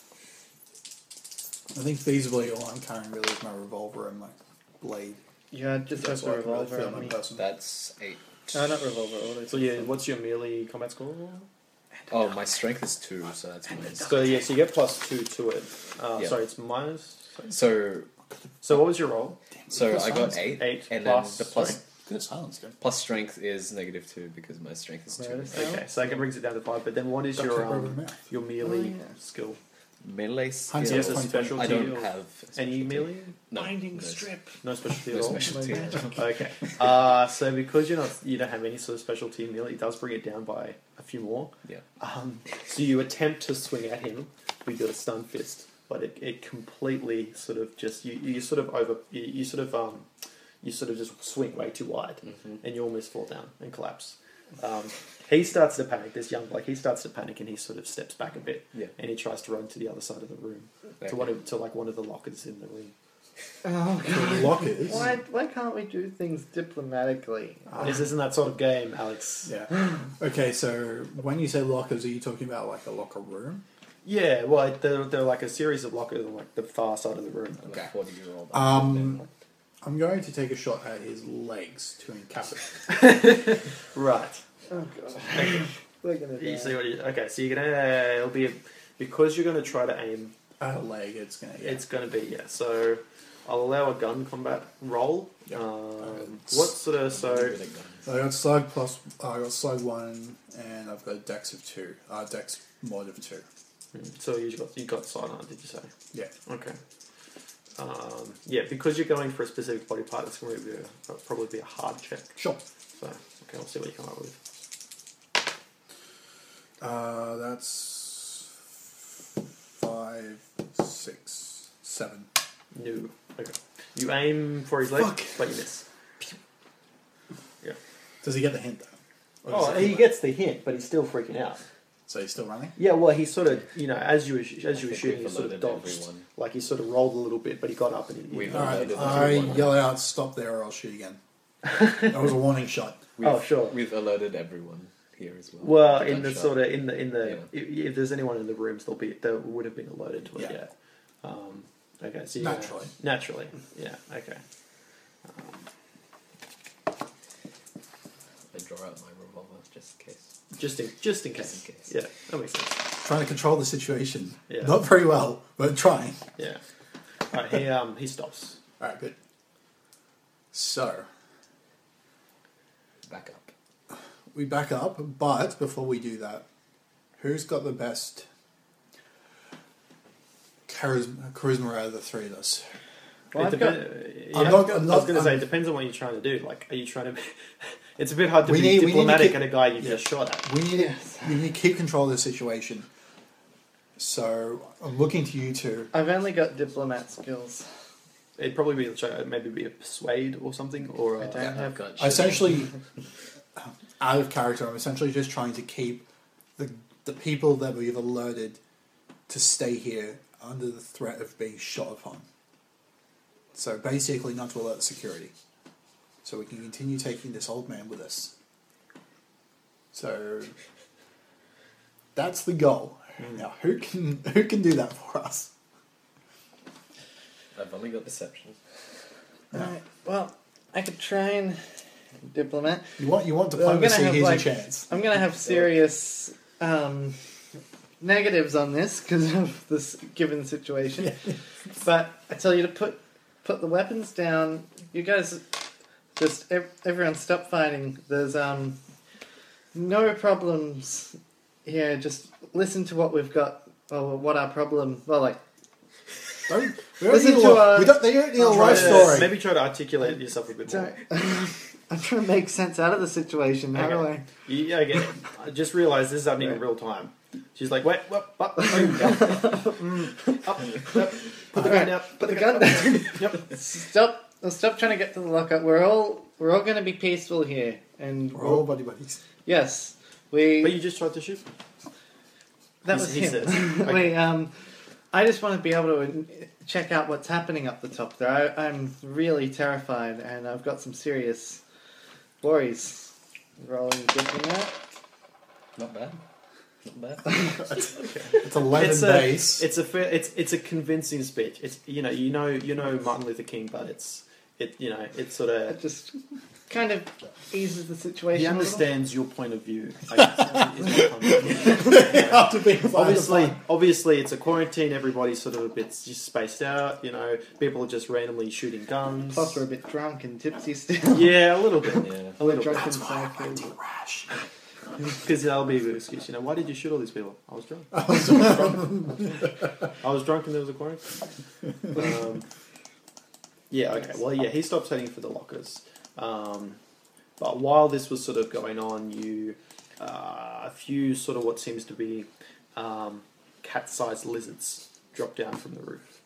[SPEAKER 5] I think feasibly all I'm carrying really is my revolver and my blade.
[SPEAKER 3] Yeah, just
[SPEAKER 5] That's
[SPEAKER 3] have the
[SPEAKER 5] what I can really
[SPEAKER 3] revolver
[SPEAKER 5] feel
[SPEAKER 3] on
[SPEAKER 5] my
[SPEAKER 3] me.
[SPEAKER 5] person.
[SPEAKER 4] That's eight.
[SPEAKER 3] No, not revolver. All
[SPEAKER 2] So yeah, what's your melee combat score?
[SPEAKER 4] Oh, my strength is two, so that's minus.
[SPEAKER 2] So yeah, so you get plus two to it. Uh,
[SPEAKER 4] Yeah.
[SPEAKER 2] Sorry, it's minus. Sorry.
[SPEAKER 4] So,
[SPEAKER 2] So what was your roll?
[SPEAKER 4] so
[SPEAKER 5] Plus
[SPEAKER 4] I got
[SPEAKER 5] silence.
[SPEAKER 4] eight,
[SPEAKER 2] Eight
[SPEAKER 4] and
[SPEAKER 2] plus-
[SPEAKER 4] then the plus
[SPEAKER 2] sorry.
[SPEAKER 5] Good silence, good.
[SPEAKER 4] plus strength is negative two because my strength is two.
[SPEAKER 3] Minus-
[SPEAKER 2] Okay, so that brings it down to five. But then what is
[SPEAKER 5] Duct
[SPEAKER 2] your
[SPEAKER 5] tape over the
[SPEAKER 2] um,
[SPEAKER 5] mouth.
[SPEAKER 2] your melee
[SPEAKER 3] Oh, yeah.
[SPEAKER 2] skill?
[SPEAKER 4] Melee
[SPEAKER 5] Hindsight
[SPEAKER 4] skill.
[SPEAKER 2] Do you have a
[SPEAKER 5] twenty
[SPEAKER 2] specialty?
[SPEAKER 4] I don't
[SPEAKER 2] or
[SPEAKER 4] have a
[SPEAKER 2] any
[SPEAKER 4] specialty.
[SPEAKER 2] melee?
[SPEAKER 4] No,
[SPEAKER 3] Binding
[SPEAKER 4] no,
[SPEAKER 3] strip.
[SPEAKER 2] No specialty
[SPEAKER 4] No
[SPEAKER 2] at all.
[SPEAKER 4] specialty.
[SPEAKER 2] Okay. Uh, so because you're not, you don't have any sort of specialty in melee, it does bring it down by a few more.
[SPEAKER 4] Yeah.
[SPEAKER 2] Um, so you attempt to swing at him with your stun fist, but it, it completely sort of just you, you sort of over you, you sort of um you sort of just swing way too wide,
[SPEAKER 4] Mhm.
[SPEAKER 2] and you almost fall down and collapse. Um, he starts to panic. This young bloke, he starts to panic, and he sort of steps back a bit,
[SPEAKER 4] Yeah.
[SPEAKER 2] and he tries to run to the other side of the room
[SPEAKER 4] Okay.
[SPEAKER 2] to one of, to like one of the lockers in the room.
[SPEAKER 3] Oh,
[SPEAKER 5] The lockers.
[SPEAKER 3] why, why can't we do things diplomatically?
[SPEAKER 5] Ah.
[SPEAKER 2] This isn't that sort of game, Alex.
[SPEAKER 5] Yeah. Okay, so when you say lockers, are you talking about like a locker room?
[SPEAKER 2] Yeah, well, they're, they're like a series of lockers on like the far side of the room.
[SPEAKER 4] I'm
[SPEAKER 5] Okay.
[SPEAKER 4] a forty-year-old.
[SPEAKER 5] Um, I'm going to take a shot at his legs to incapacitate.
[SPEAKER 2] Right.
[SPEAKER 3] Oh god. We're gonna
[SPEAKER 2] You
[SPEAKER 3] die.
[SPEAKER 2] see what you, okay, so you're gonna uh, it'll be a, because you're gonna try to aim.
[SPEAKER 5] At a leg, it's going to. Yeah.
[SPEAKER 2] It's gonna be yeah. So I'll allow a gun combat roll.
[SPEAKER 5] Yeah.
[SPEAKER 2] Um,
[SPEAKER 5] Okay.
[SPEAKER 2] what sort of so?
[SPEAKER 5] So I got slug plus. I got slug one, and I've got a dex of two. Uh, dex mod of two.
[SPEAKER 2] So you got you got sidearm, did you say?
[SPEAKER 5] Yeah.
[SPEAKER 2] Okay. Um, yeah, because you're going for a specific body part, it's going to be a, probably be a hard check.
[SPEAKER 5] Sure.
[SPEAKER 2] So okay, we'll see what you come up with.
[SPEAKER 5] Uh, that's five, six, seven.
[SPEAKER 2] No. Okay. You aim for his leg,
[SPEAKER 5] Fuck.
[SPEAKER 2] but you miss.
[SPEAKER 5] Does he get the hint though? Or
[SPEAKER 2] Oh,
[SPEAKER 5] does
[SPEAKER 2] he gets the hint, but he's still freaking out.
[SPEAKER 5] So he's still running.
[SPEAKER 2] Yeah, well, he sort of, you know, as you were, as you were
[SPEAKER 4] I think
[SPEAKER 2] shooting, he
[SPEAKER 4] we've
[SPEAKER 2] sort of
[SPEAKER 4] alerted
[SPEAKER 2] dodged.
[SPEAKER 4] everyone.
[SPEAKER 2] Like he sort of rolled a little bit, but he got up and he.
[SPEAKER 4] We've
[SPEAKER 2] he
[SPEAKER 5] All right.
[SPEAKER 4] alerted
[SPEAKER 5] I
[SPEAKER 4] everyone.
[SPEAKER 5] yell out, "Stop there, or I'll shoot again." That was a warning shot.
[SPEAKER 4] We've,
[SPEAKER 2] Oh, sure.
[SPEAKER 4] We've alerted everyone here as well.
[SPEAKER 2] Well,
[SPEAKER 4] The
[SPEAKER 2] in the
[SPEAKER 4] gunshot.
[SPEAKER 2] sort of in the in the
[SPEAKER 4] Yeah.
[SPEAKER 2] if, if there's anyone in the rooms, there'll be there would have been alerted to it.
[SPEAKER 5] Yeah.
[SPEAKER 2] Yeah. Um, okay. So you
[SPEAKER 5] Naturally.
[SPEAKER 2] Naturally. Yeah. Okay.
[SPEAKER 4] I draw out my revolver just in case.
[SPEAKER 2] Just in just in case.
[SPEAKER 4] Just in case.
[SPEAKER 2] Yeah, that makes sense.
[SPEAKER 5] Trying to control the situation.
[SPEAKER 2] Yeah.
[SPEAKER 5] Not very well, but trying.
[SPEAKER 2] Yeah. All right. He um he stops.
[SPEAKER 5] All right. Good. So
[SPEAKER 4] Back up.
[SPEAKER 5] we back up, but before we do that, who's got the best charisma, charisma out of the three of us?
[SPEAKER 3] Well,
[SPEAKER 2] It
[SPEAKER 3] I've got-
[SPEAKER 2] depen-
[SPEAKER 5] I'm
[SPEAKER 2] yeah,
[SPEAKER 5] not-
[SPEAKER 2] I
[SPEAKER 5] I'm
[SPEAKER 2] was
[SPEAKER 5] not-
[SPEAKER 2] going to say
[SPEAKER 5] I'm-
[SPEAKER 2] it depends on what you're trying to do. Like, are you trying to? Be, It's a bit hard to
[SPEAKER 5] We
[SPEAKER 2] be
[SPEAKER 5] need- we need to
[SPEAKER 2] diplomatic
[SPEAKER 5] keep-
[SPEAKER 2] at a guy you
[SPEAKER 5] Yeah.
[SPEAKER 2] just shot at.
[SPEAKER 5] We need
[SPEAKER 3] Yes.
[SPEAKER 5] we need to keep control of the situation. So I'm looking to you two.
[SPEAKER 3] I've only got diplomat skills.
[SPEAKER 2] It'd probably be maybe be a persuade or something, or
[SPEAKER 3] I
[SPEAKER 2] a,
[SPEAKER 3] don't
[SPEAKER 4] Yeah,
[SPEAKER 3] have.
[SPEAKER 4] I've got
[SPEAKER 5] Essentially, out of character, I'm essentially just trying to keep the the people that we've alerted to stay here under the threat of being shot upon. So basically, not to alert the security, so we can continue taking this old man with us. So that's the goal. Now, who can who can do that for us?
[SPEAKER 4] I've only got deception.
[SPEAKER 3] Alright, well, I could try and diplomat.
[SPEAKER 5] You want you want
[SPEAKER 3] Well, I'm gonna
[SPEAKER 5] diplomacy?
[SPEAKER 3] have,
[SPEAKER 5] Here's
[SPEAKER 3] like-
[SPEAKER 5] a chance.
[SPEAKER 3] I'm gonna have serious um, negatives on this because of this given situation. But I tell you to put put the weapons down. You guys, just ev- everyone, stop fighting. There's um no problems here. Just listen to what we've got. Or what our problem. Well, like
[SPEAKER 5] Don't, we don't
[SPEAKER 3] Listen
[SPEAKER 5] need a
[SPEAKER 3] to,
[SPEAKER 5] lot-
[SPEAKER 3] uh,
[SPEAKER 5] we don't, they don't need a
[SPEAKER 2] Try
[SPEAKER 5] life
[SPEAKER 2] to-
[SPEAKER 5] story.
[SPEAKER 2] Maybe try to articulate yourself a bit more.
[SPEAKER 3] don't- I'm trying to make sense out of the situation. How do
[SPEAKER 2] Okay.
[SPEAKER 3] I?
[SPEAKER 2] Yeah, I get it. I just realised this is happening in
[SPEAKER 3] Right.
[SPEAKER 2] real time. She's like, wait, what, what, oh, up, mm, up, up, put the gun down,
[SPEAKER 3] Put the gun down.
[SPEAKER 2] Yep.
[SPEAKER 3] Stop! Stop trying to get to the lockup. We're all we're all going to be peaceful here, and
[SPEAKER 5] We're all buddy buddies.
[SPEAKER 3] yes, we.
[SPEAKER 2] But you just tried to shoot.
[SPEAKER 3] that
[SPEAKER 2] he-
[SPEAKER 3] was
[SPEAKER 2] he
[SPEAKER 3] him.
[SPEAKER 2] says. Okay.
[SPEAKER 3] we um, I just want to be able to check out what's happening up the top there. I, I'm really terrified, and I've got some serious worries. Rolling diplomat.
[SPEAKER 4] Not bad. Not bad.
[SPEAKER 5] It's eleven
[SPEAKER 2] It's a,
[SPEAKER 5] days.
[SPEAKER 2] it's a fair, it's it's a convincing speech. It's you know you know you know Martin Luther King, but it's it you know it's sort
[SPEAKER 3] It
[SPEAKER 2] of
[SPEAKER 3] just kind of eases the situation.
[SPEAKER 2] he
[SPEAKER 3] a little.
[SPEAKER 2] understands your point of view. I guess, is what I'm saying.
[SPEAKER 5] After being fired
[SPEAKER 2] obviously,
[SPEAKER 5] upon.
[SPEAKER 2] obviously, it's a quarantine. Everybody's sort of a bit just spaced out. You know, people are just randomly shooting guns.
[SPEAKER 3] Plus, we're a bit drunk and tipsy still.
[SPEAKER 2] Yeah, a little bit.
[SPEAKER 4] Yeah.
[SPEAKER 2] A little bit.
[SPEAKER 3] Drunk
[SPEAKER 5] That's
[SPEAKER 3] and
[SPEAKER 5] why I'm
[SPEAKER 3] psycho.
[SPEAKER 5] renting rash.
[SPEAKER 2] Because that'll be a good excuse. You know, why did you shoot all these people? I was drunk. I was drunk, I was drunk and there was a quarantine. Um, yeah, okay. Well, yeah, he stops heading for the lockers. Um, but while this was sort of going on, you uh, a few sort of what seems to be um, cat-sized lizards drop down from the roof.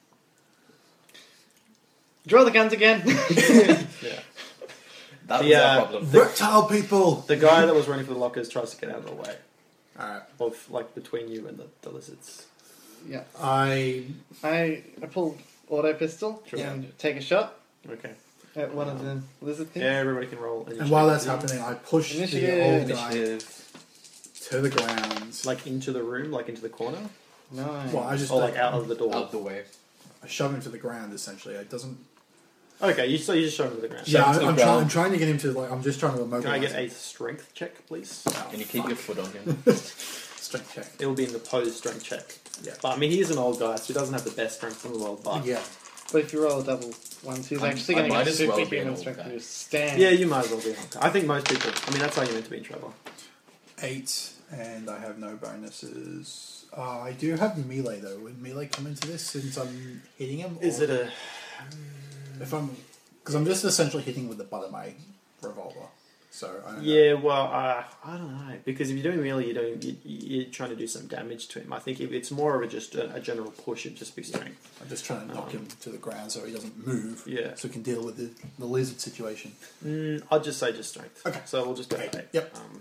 [SPEAKER 3] Draw the guns again.
[SPEAKER 2] Yeah.
[SPEAKER 4] That was
[SPEAKER 2] The,
[SPEAKER 4] our
[SPEAKER 2] uh,
[SPEAKER 4] problem.
[SPEAKER 5] Reptile people.
[SPEAKER 2] The guy that was running for the lockers tries to get out of the way,
[SPEAKER 5] Alright.
[SPEAKER 2] of like between you and the, the lizards.
[SPEAKER 3] Yeah.
[SPEAKER 5] I
[SPEAKER 3] I I pull auto pistol
[SPEAKER 2] Sure.
[SPEAKER 3] and take a shot
[SPEAKER 2] Okay.
[SPEAKER 3] at one of the lizard things.
[SPEAKER 2] Yeah, everybody can roll.
[SPEAKER 5] and while that's happening, I push the
[SPEAKER 3] Initiative.
[SPEAKER 5] old guy
[SPEAKER 2] Initiative.
[SPEAKER 5] to the ground.
[SPEAKER 2] Like into the room, like into the corner,
[SPEAKER 3] No.
[SPEAKER 5] Well, I just
[SPEAKER 2] or like out of the door.
[SPEAKER 4] Out the way.
[SPEAKER 5] I shove him to the ground. Essentially, it doesn't.
[SPEAKER 2] Okay, you so you just show him to the ground.
[SPEAKER 5] Yeah,
[SPEAKER 4] him
[SPEAKER 5] I'm,
[SPEAKER 4] to the
[SPEAKER 5] I'm, trying,
[SPEAKER 4] ground.
[SPEAKER 5] I'm trying to get him to like. I'm just trying to
[SPEAKER 2] Can I
[SPEAKER 5] immobilize
[SPEAKER 2] get
[SPEAKER 5] him.
[SPEAKER 2] a strength check, please?
[SPEAKER 4] Can you keep your foot on him?
[SPEAKER 5] Strength check.
[SPEAKER 2] It will be in the pose strength check.
[SPEAKER 5] Yeah.
[SPEAKER 2] But I mean, he is an old guy, so he doesn't have the best strength in the world. But
[SPEAKER 5] Yeah.
[SPEAKER 3] But if you roll a double one, two, he's
[SPEAKER 4] I'm-
[SPEAKER 3] actually
[SPEAKER 4] I
[SPEAKER 3] going to
[SPEAKER 4] might
[SPEAKER 3] get
[SPEAKER 4] as well be an
[SPEAKER 3] superhuman
[SPEAKER 4] old
[SPEAKER 3] strength
[SPEAKER 4] guy.
[SPEAKER 3] to just stand.
[SPEAKER 2] yeah, you might as well be an old guy. I think most people. I mean, that's how you're meant to be in trouble.
[SPEAKER 5] Eight, and I have no bonuses. Uh, I do have melee though. Would melee come into this since I'm hitting him?
[SPEAKER 2] Is
[SPEAKER 5] or
[SPEAKER 2] it a?
[SPEAKER 5] if I'm because I'm just essentially hitting with the butt of my revolver. So I don't know.
[SPEAKER 2] Yeah, well, uh, I don't know because if you're doing melee, you're doing you, you're trying to do some damage to him. I think if it's more of a just a, a general push, it'd just be strength.
[SPEAKER 5] I'm just trying to knock
[SPEAKER 2] Um,
[SPEAKER 5] him to the ground so he doesn't move.
[SPEAKER 2] Yeah.
[SPEAKER 5] So he can deal with the, the lizard situation.
[SPEAKER 2] Mm, I'd just say just strength.
[SPEAKER 5] Okay.
[SPEAKER 2] So we'll just go
[SPEAKER 5] Okay,
[SPEAKER 2] with eight.
[SPEAKER 5] yep.
[SPEAKER 2] Um,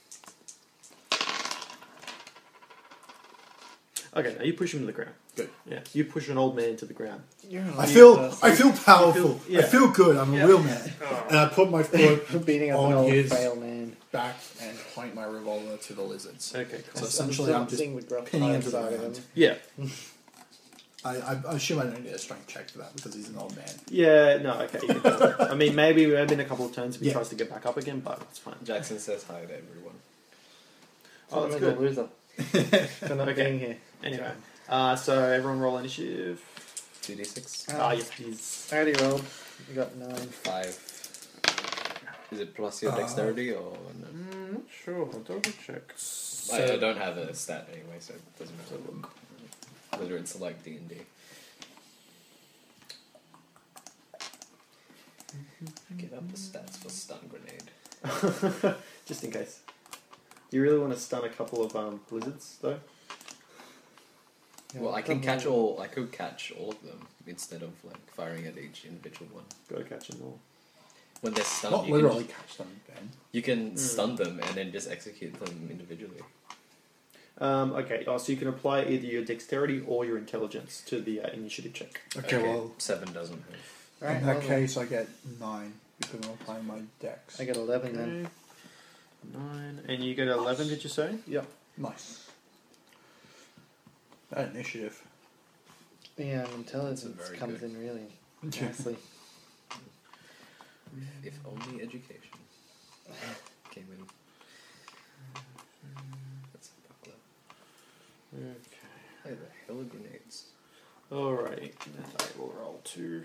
[SPEAKER 2] okay, now you push him to the ground.
[SPEAKER 5] Good.
[SPEAKER 2] Yeah, you push an old man to the ground.
[SPEAKER 3] You're an
[SPEAKER 5] I
[SPEAKER 3] old
[SPEAKER 5] feel
[SPEAKER 3] person.
[SPEAKER 5] I feel powerful.
[SPEAKER 2] You feel- yeah.
[SPEAKER 5] I feel good. I'm
[SPEAKER 2] Yeah.
[SPEAKER 5] a real man.
[SPEAKER 2] Oh.
[SPEAKER 5] And I put my foot
[SPEAKER 3] beating up an
[SPEAKER 5] on
[SPEAKER 3] old
[SPEAKER 5] his
[SPEAKER 3] frail man.
[SPEAKER 5] back and point my revolver to the lizards.
[SPEAKER 2] Okay, cool.
[SPEAKER 5] So essentially, I'm just
[SPEAKER 3] seeing the gruff
[SPEAKER 5] pinning him to the
[SPEAKER 3] side of
[SPEAKER 5] ground.
[SPEAKER 3] him.
[SPEAKER 2] Yeah,
[SPEAKER 5] I, I, I assume I don't need a strength check for that because he's an old man.
[SPEAKER 2] yeah, no, okay. You can do it. I mean, maybe maybe in a couple of turns if he
[SPEAKER 5] Yeah.
[SPEAKER 2] tries to get back up again, but it's fine.
[SPEAKER 4] Jackson says hi to everyone.
[SPEAKER 2] Oh, that's
[SPEAKER 3] I'm a
[SPEAKER 2] good.
[SPEAKER 3] loser for not
[SPEAKER 2] Okay.
[SPEAKER 3] being here.
[SPEAKER 2] Anyway, uh, so everyone roll initiative.
[SPEAKER 4] two d six.
[SPEAKER 3] Um,
[SPEAKER 2] Ah, yes, please.
[SPEAKER 3] I already rolled. You got nine.
[SPEAKER 4] Five. Is it plus your
[SPEAKER 5] Uh,
[SPEAKER 4] dexterity or no?
[SPEAKER 2] Mm, not sure. I'll double check.
[SPEAKER 4] I, I don't have a stat anyway, so it doesn't matter whether it's like D and D. Get up the stats for stun grenade.
[SPEAKER 2] Just in case. You really want to stun a couple of um, lizards, though?
[SPEAKER 3] Yeah,
[SPEAKER 4] Well, I can
[SPEAKER 3] probably-
[SPEAKER 4] catch all. I could catch all of them instead of like firing at each individual one.
[SPEAKER 2] Gotta catch them all.
[SPEAKER 4] When they're stunned,
[SPEAKER 5] Not
[SPEAKER 4] you
[SPEAKER 5] literally
[SPEAKER 4] can,
[SPEAKER 5] catch them, Ben.
[SPEAKER 4] you can
[SPEAKER 2] Mm.
[SPEAKER 4] stun them and then just execute them individually.
[SPEAKER 2] Um, okay, oh, so you can apply either your dexterity or your intelligence to the uh, initiative check.
[SPEAKER 5] Okay, well,
[SPEAKER 4] seven doesn't have.
[SPEAKER 3] Alright,
[SPEAKER 5] in that
[SPEAKER 3] well,
[SPEAKER 5] case, I get nine because I'm applying my dex.
[SPEAKER 3] I get eleven then.
[SPEAKER 2] Nine. And you get eleven, did you say?
[SPEAKER 3] Yep.
[SPEAKER 5] Nice. That initiative.
[SPEAKER 3] Yeah, and intelligence
[SPEAKER 4] very
[SPEAKER 3] comes
[SPEAKER 4] good.
[SPEAKER 3] in really nicely.
[SPEAKER 4] If only education came in. That's a buckler.
[SPEAKER 2] Okay.
[SPEAKER 4] Hey, the hell are grenades?
[SPEAKER 2] Alrighty. I will roll two.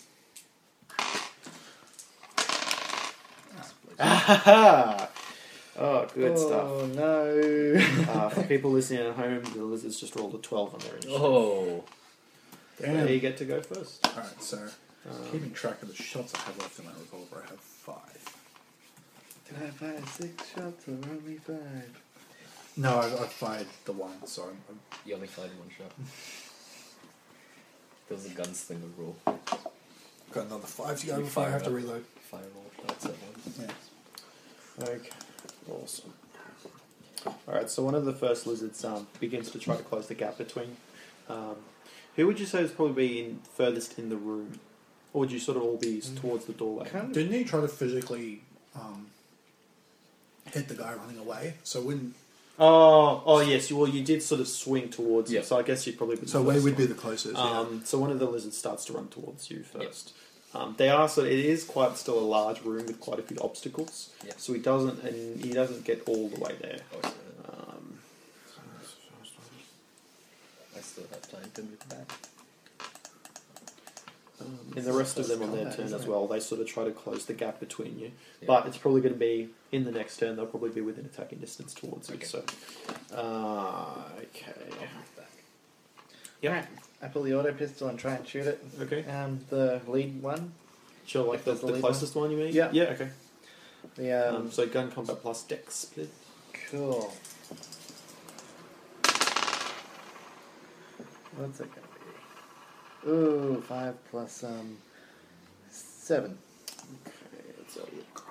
[SPEAKER 2] Ah, oh, good stuff.
[SPEAKER 3] Oh no!
[SPEAKER 2] Uh, for people listening at home, the lizards just rolled a twelve on their initiative.
[SPEAKER 4] Oh,
[SPEAKER 2] So
[SPEAKER 5] Damn.
[SPEAKER 2] you get to go first.
[SPEAKER 5] Alright, so
[SPEAKER 2] Um,
[SPEAKER 5] keeping track of the shots I have left in that revolver, I have five.
[SPEAKER 3] Did I fire six shots or only five?
[SPEAKER 5] No, I've, I've fired the one, so I'm, I'm
[SPEAKER 4] you only fired one shot. There was a gunslinger rule.
[SPEAKER 5] got another five to go
[SPEAKER 4] You
[SPEAKER 5] before I
[SPEAKER 4] fire
[SPEAKER 5] have to
[SPEAKER 4] up.
[SPEAKER 5] reload.
[SPEAKER 4] Fire all shots at once.
[SPEAKER 5] Yeah.
[SPEAKER 2] Okay, awesome. Alright, so one of the first lizards um, begins to try to close the gap between. Um, who would you say is probably be in furthest in the room? Or would you sort of all be towards the doorway?
[SPEAKER 3] Kind of.
[SPEAKER 5] Didn't he try to physically um, hit the guy running away? So when
[SPEAKER 2] Oh, oh yes. you- Well, you did sort of swing towards
[SPEAKER 4] Yeah.
[SPEAKER 2] it, so I guess you'd probably be. The
[SPEAKER 5] so where
[SPEAKER 2] first
[SPEAKER 5] would be
[SPEAKER 2] one.
[SPEAKER 5] the closest?
[SPEAKER 2] Um, so one of the lizards starts to run towards you first. Um, they are so it is quite still a large room with quite a few obstacles.
[SPEAKER 4] Yeah.
[SPEAKER 2] So he doesn't, and he doesn't get all the way there.
[SPEAKER 4] Oh, so
[SPEAKER 2] Um,
[SPEAKER 4] I still have time to move back.
[SPEAKER 2] um, and the rest of them on their
[SPEAKER 3] Combat,
[SPEAKER 2] turn
[SPEAKER 3] isn't
[SPEAKER 2] as
[SPEAKER 3] it?
[SPEAKER 2] well. They sort of try to close the gap between you,
[SPEAKER 4] Yeah.
[SPEAKER 2] but it's probably going to be in the next turn. They'll probably be within attacking distance towards you.
[SPEAKER 4] Okay.
[SPEAKER 2] So, uh, okay,
[SPEAKER 4] I'll move back.
[SPEAKER 2] Yep.
[SPEAKER 3] Alright, I pull the auto pistol and try and shoot it.
[SPEAKER 2] okay.
[SPEAKER 3] Um, the lead one.
[SPEAKER 2] Sure, like
[SPEAKER 3] If
[SPEAKER 2] the,
[SPEAKER 3] that's the
[SPEAKER 2] the
[SPEAKER 3] lead
[SPEAKER 2] closest one. you mean?
[SPEAKER 3] Yeah.
[SPEAKER 2] Yeah. Okay.
[SPEAKER 3] The um,
[SPEAKER 2] Um, so gun combat plus dex split.
[SPEAKER 3] cool. What's it gonna be? Ooh, five plus um seven.
[SPEAKER 2] Okay, let's have a look.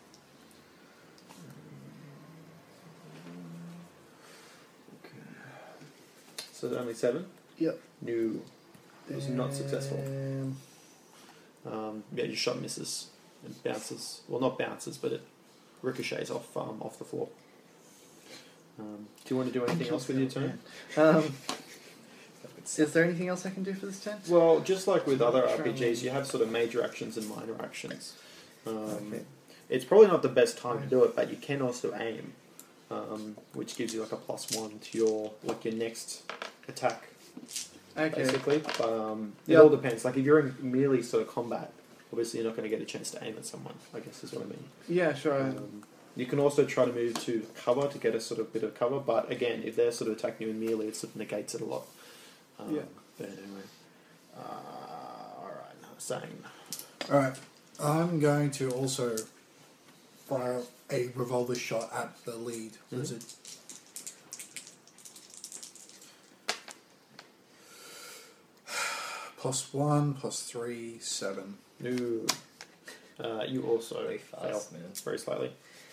[SPEAKER 2] Okay. So only seven?
[SPEAKER 3] Yep.
[SPEAKER 2] No. It was not successful.
[SPEAKER 3] Um,
[SPEAKER 2] Um, yeah, your shot misses. It bounces. Well, not bounces, but it ricochets off um, off the floor. Um, do you want to do anything else with your turn?
[SPEAKER 3] Um, is there anything else I can do for this turn?
[SPEAKER 2] Well, just like with other
[SPEAKER 3] Try
[SPEAKER 2] R P Gs,
[SPEAKER 3] and-
[SPEAKER 2] you have sort of major actions and minor actions. Um,
[SPEAKER 3] Okay.
[SPEAKER 2] It's probably not the best time to do it, but you can also aim, um, which gives you like a plus one to your like your next attack,
[SPEAKER 3] Okay.
[SPEAKER 2] basically. But um, it
[SPEAKER 3] Yep.
[SPEAKER 2] all depends. Like if you're in melee sort of combat, obviously you're not going to get a chance to aim at someone. I guess is what I mean.
[SPEAKER 3] Yeah, sure.
[SPEAKER 2] Um, you can also try to move to cover to get a sort of bit of cover, but again, if they're sort of attacking you in melee, it sort of negates it a lot. Um,
[SPEAKER 3] Yeah.
[SPEAKER 2] But anyway, uh, all right. I was saying.
[SPEAKER 5] All right, I'm going to also fire a revolver shot at the lead
[SPEAKER 2] Mhm.
[SPEAKER 5] lizard. Plus one, plus three, seven.
[SPEAKER 2] No. Uh, you also
[SPEAKER 4] Very
[SPEAKER 2] fail
[SPEAKER 4] fast, man.
[SPEAKER 2] very slightly.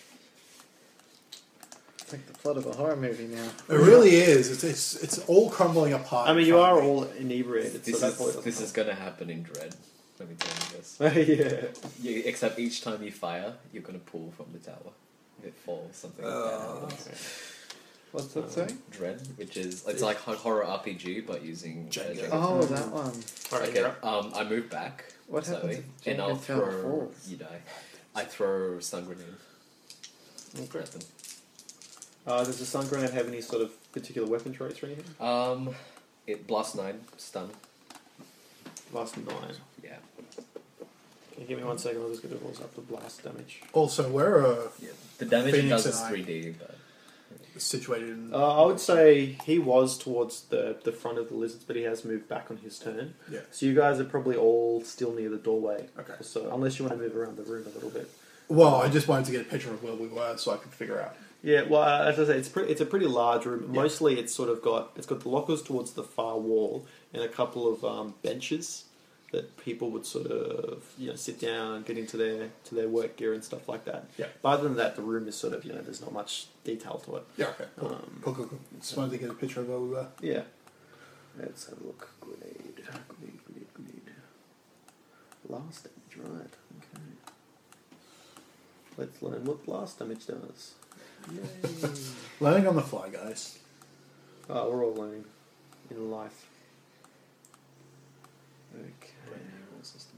[SPEAKER 3] It's like the plot of a horror movie now.
[SPEAKER 5] It really is. It's it's it's all crumbling apart.
[SPEAKER 2] I mean,
[SPEAKER 5] in
[SPEAKER 2] you
[SPEAKER 5] front
[SPEAKER 2] are
[SPEAKER 5] of me.
[SPEAKER 2] all inebriated,
[SPEAKER 4] This
[SPEAKER 2] so that
[SPEAKER 4] is
[SPEAKER 2] probably
[SPEAKER 4] this is
[SPEAKER 2] doesn't
[SPEAKER 4] gonna happen in Dread. Let me tell you this.
[SPEAKER 2] help. yeah.
[SPEAKER 4] You, except each time you fire, you're gonna pull from the tower. If it falls, something like that
[SPEAKER 5] Uh,
[SPEAKER 4] happens.
[SPEAKER 2] Okay.
[SPEAKER 3] What's that say?
[SPEAKER 4] Dread, which is it's like ho- horror R P G but using uh,
[SPEAKER 5] Jenga.
[SPEAKER 4] Jenga.
[SPEAKER 3] Oh, that one.
[SPEAKER 2] All right.
[SPEAKER 4] Okay,
[SPEAKER 2] you're up.
[SPEAKER 4] um, I move back
[SPEAKER 3] What
[SPEAKER 4] slightly,
[SPEAKER 3] happens if
[SPEAKER 4] and
[SPEAKER 3] Jenga
[SPEAKER 4] I'll
[SPEAKER 3] tower
[SPEAKER 4] throw.
[SPEAKER 3] falls?
[SPEAKER 4] You die. I throw stun grenade
[SPEAKER 2] Okay.
[SPEAKER 4] at them.
[SPEAKER 2] Uh, does the stun grenade have any sort of particular weapon traits or anything?
[SPEAKER 4] Um, it blast nine stun.
[SPEAKER 2] Last nine.
[SPEAKER 4] Yeah.
[SPEAKER 2] Can you give me one second? I'll just get the rules up the blast damage.
[SPEAKER 5] Also, we're uh,
[SPEAKER 4] Yeah. The damage it
[SPEAKER 5] Phoenix
[SPEAKER 4] does is
[SPEAKER 5] and I-
[SPEAKER 4] three D, but
[SPEAKER 5] situated in.
[SPEAKER 2] Uh, I would say he was towards the, the front of the lizards, but he has moved back on his turn.
[SPEAKER 5] Yeah.
[SPEAKER 2] So you guys are probably all still near the doorway.
[SPEAKER 5] Okay.
[SPEAKER 2] So unless you want to move around the room a little bit.
[SPEAKER 5] Well, I just wanted to get a picture of where we were so I could figure out.
[SPEAKER 2] Yeah, well, uh, as I say, it's pretty, it's a pretty large room.
[SPEAKER 5] Yeah.
[SPEAKER 2] Mostly, it's sort of got it's got the lockers towards the far wall and a couple of um, benches that people would sort of you know sit down, get into their to their work gear and stuff like that.
[SPEAKER 5] Yeah.
[SPEAKER 2] But other than that, the room is sort of you know there's not much detail to it.
[SPEAKER 5] Yeah, okay. Cool.
[SPEAKER 2] Um,
[SPEAKER 5] cool, cool, cool. Just wanted to get a picture of where we were.
[SPEAKER 2] Yeah. Let's have a look. Grenade, grenade, grenade, grenade. Blast damage, right? Okay. Let's learn what blast damage does. Yay.
[SPEAKER 5] Learning on the fly, guys.
[SPEAKER 2] Oh, we're all learning in life. Okay.
[SPEAKER 4] Brand new rule system.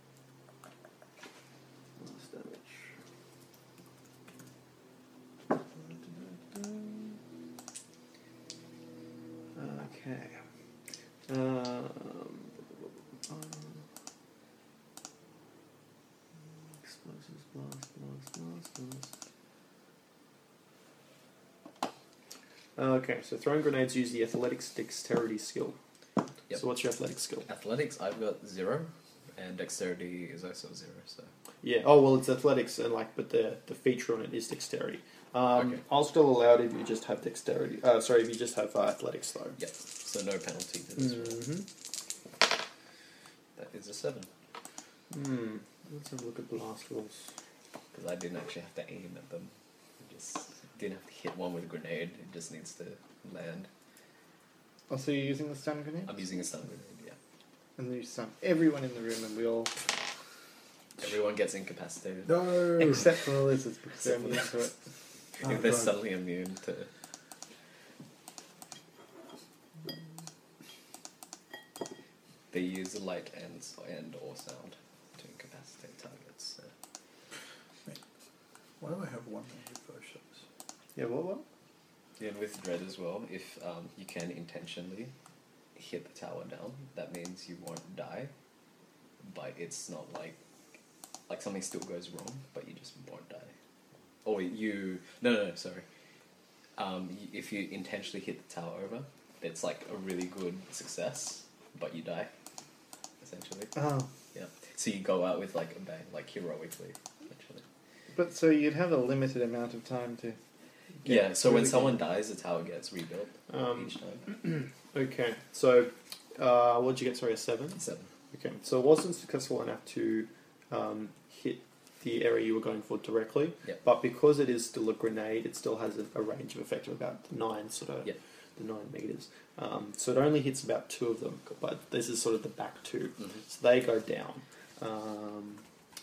[SPEAKER 2] Blast damage. Okay. Um, explosives, blast, blast, blast, blast. Okay, so throwing grenades use the athletics dexterity skill.
[SPEAKER 4] Yep.
[SPEAKER 2] So what's your athletics skill?
[SPEAKER 4] Athletics, I've got zero, and dexterity is also zero. So
[SPEAKER 2] Yeah. Oh well, it's athletics and like, but the the feature on it is dexterity. Um,
[SPEAKER 4] Okay.
[SPEAKER 2] I'll still allow it if you just have dexterity. Uh, sorry, if you just have uh, athletics though.
[SPEAKER 4] yep. So no penalty to this one.
[SPEAKER 2] Mm-hmm.
[SPEAKER 4] That is a seven
[SPEAKER 2] Hmm. Let's have a look at blast rolls.
[SPEAKER 4] because I didn't actually have to aim at them. I just didn't have to hit one with a grenade. It just needs to land.
[SPEAKER 3] Also, you're using the stun grenade?
[SPEAKER 4] I'm using a stun grenade. Yeah.
[SPEAKER 3] And you stun everyone in the room, and we all,
[SPEAKER 4] Everyone gets incapacitated.
[SPEAKER 5] No.
[SPEAKER 3] except for the lizards, because they're
[SPEAKER 4] Except for
[SPEAKER 3] immune to it.
[SPEAKER 5] Oh,
[SPEAKER 4] if they're
[SPEAKER 5] God.
[SPEAKER 4] suddenly immune to. They use light and and or sound to incapacitate targets. So.
[SPEAKER 5] Why do I have one negative potions?
[SPEAKER 2] Yeah. What? What?
[SPEAKER 4] And with dread as well, if um, you can intentionally hit the tower down, that means you won't die. But it's not like like something still goes wrong, but you just won't die. Or you no no, no sorry. Um, y- if you intentionally hit the tower over, it's like a really good success, but you die. Essentially,
[SPEAKER 3] Oh,
[SPEAKER 4] yeah. So you go out with like a bang, like heroically. Essentially.
[SPEAKER 3] but so you'd have a limited amount of time to. get
[SPEAKER 4] Yeah. So
[SPEAKER 3] through
[SPEAKER 4] when
[SPEAKER 3] the
[SPEAKER 4] someone
[SPEAKER 3] game.
[SPEAKER 4] dies, the tower gets rebuilt
[SPEAKER 2] Um,
[SPEAKER 4] each time.
[SPEAKER 2] Okay. So, uh, what'd you get? Sorry, a seven.
[SPEAKER 4] Seven.
[SPEAKER 2] Okay. So it wasn't successful enough to um, hit the area you were going for directly.
[SPEAKER 4] Yep.
[SPEAKER 2] But because it is still a grenade, it still has a, a range of effect of about nine sort of
[SPEAKER 4] Yep.
[SPEAKER 2] the nine meters. Um, so it only hits about two of them. But this is sort of the back two,
[SPEAKER 4] Mhm.
[SPEAKER 2] so they go down. Um,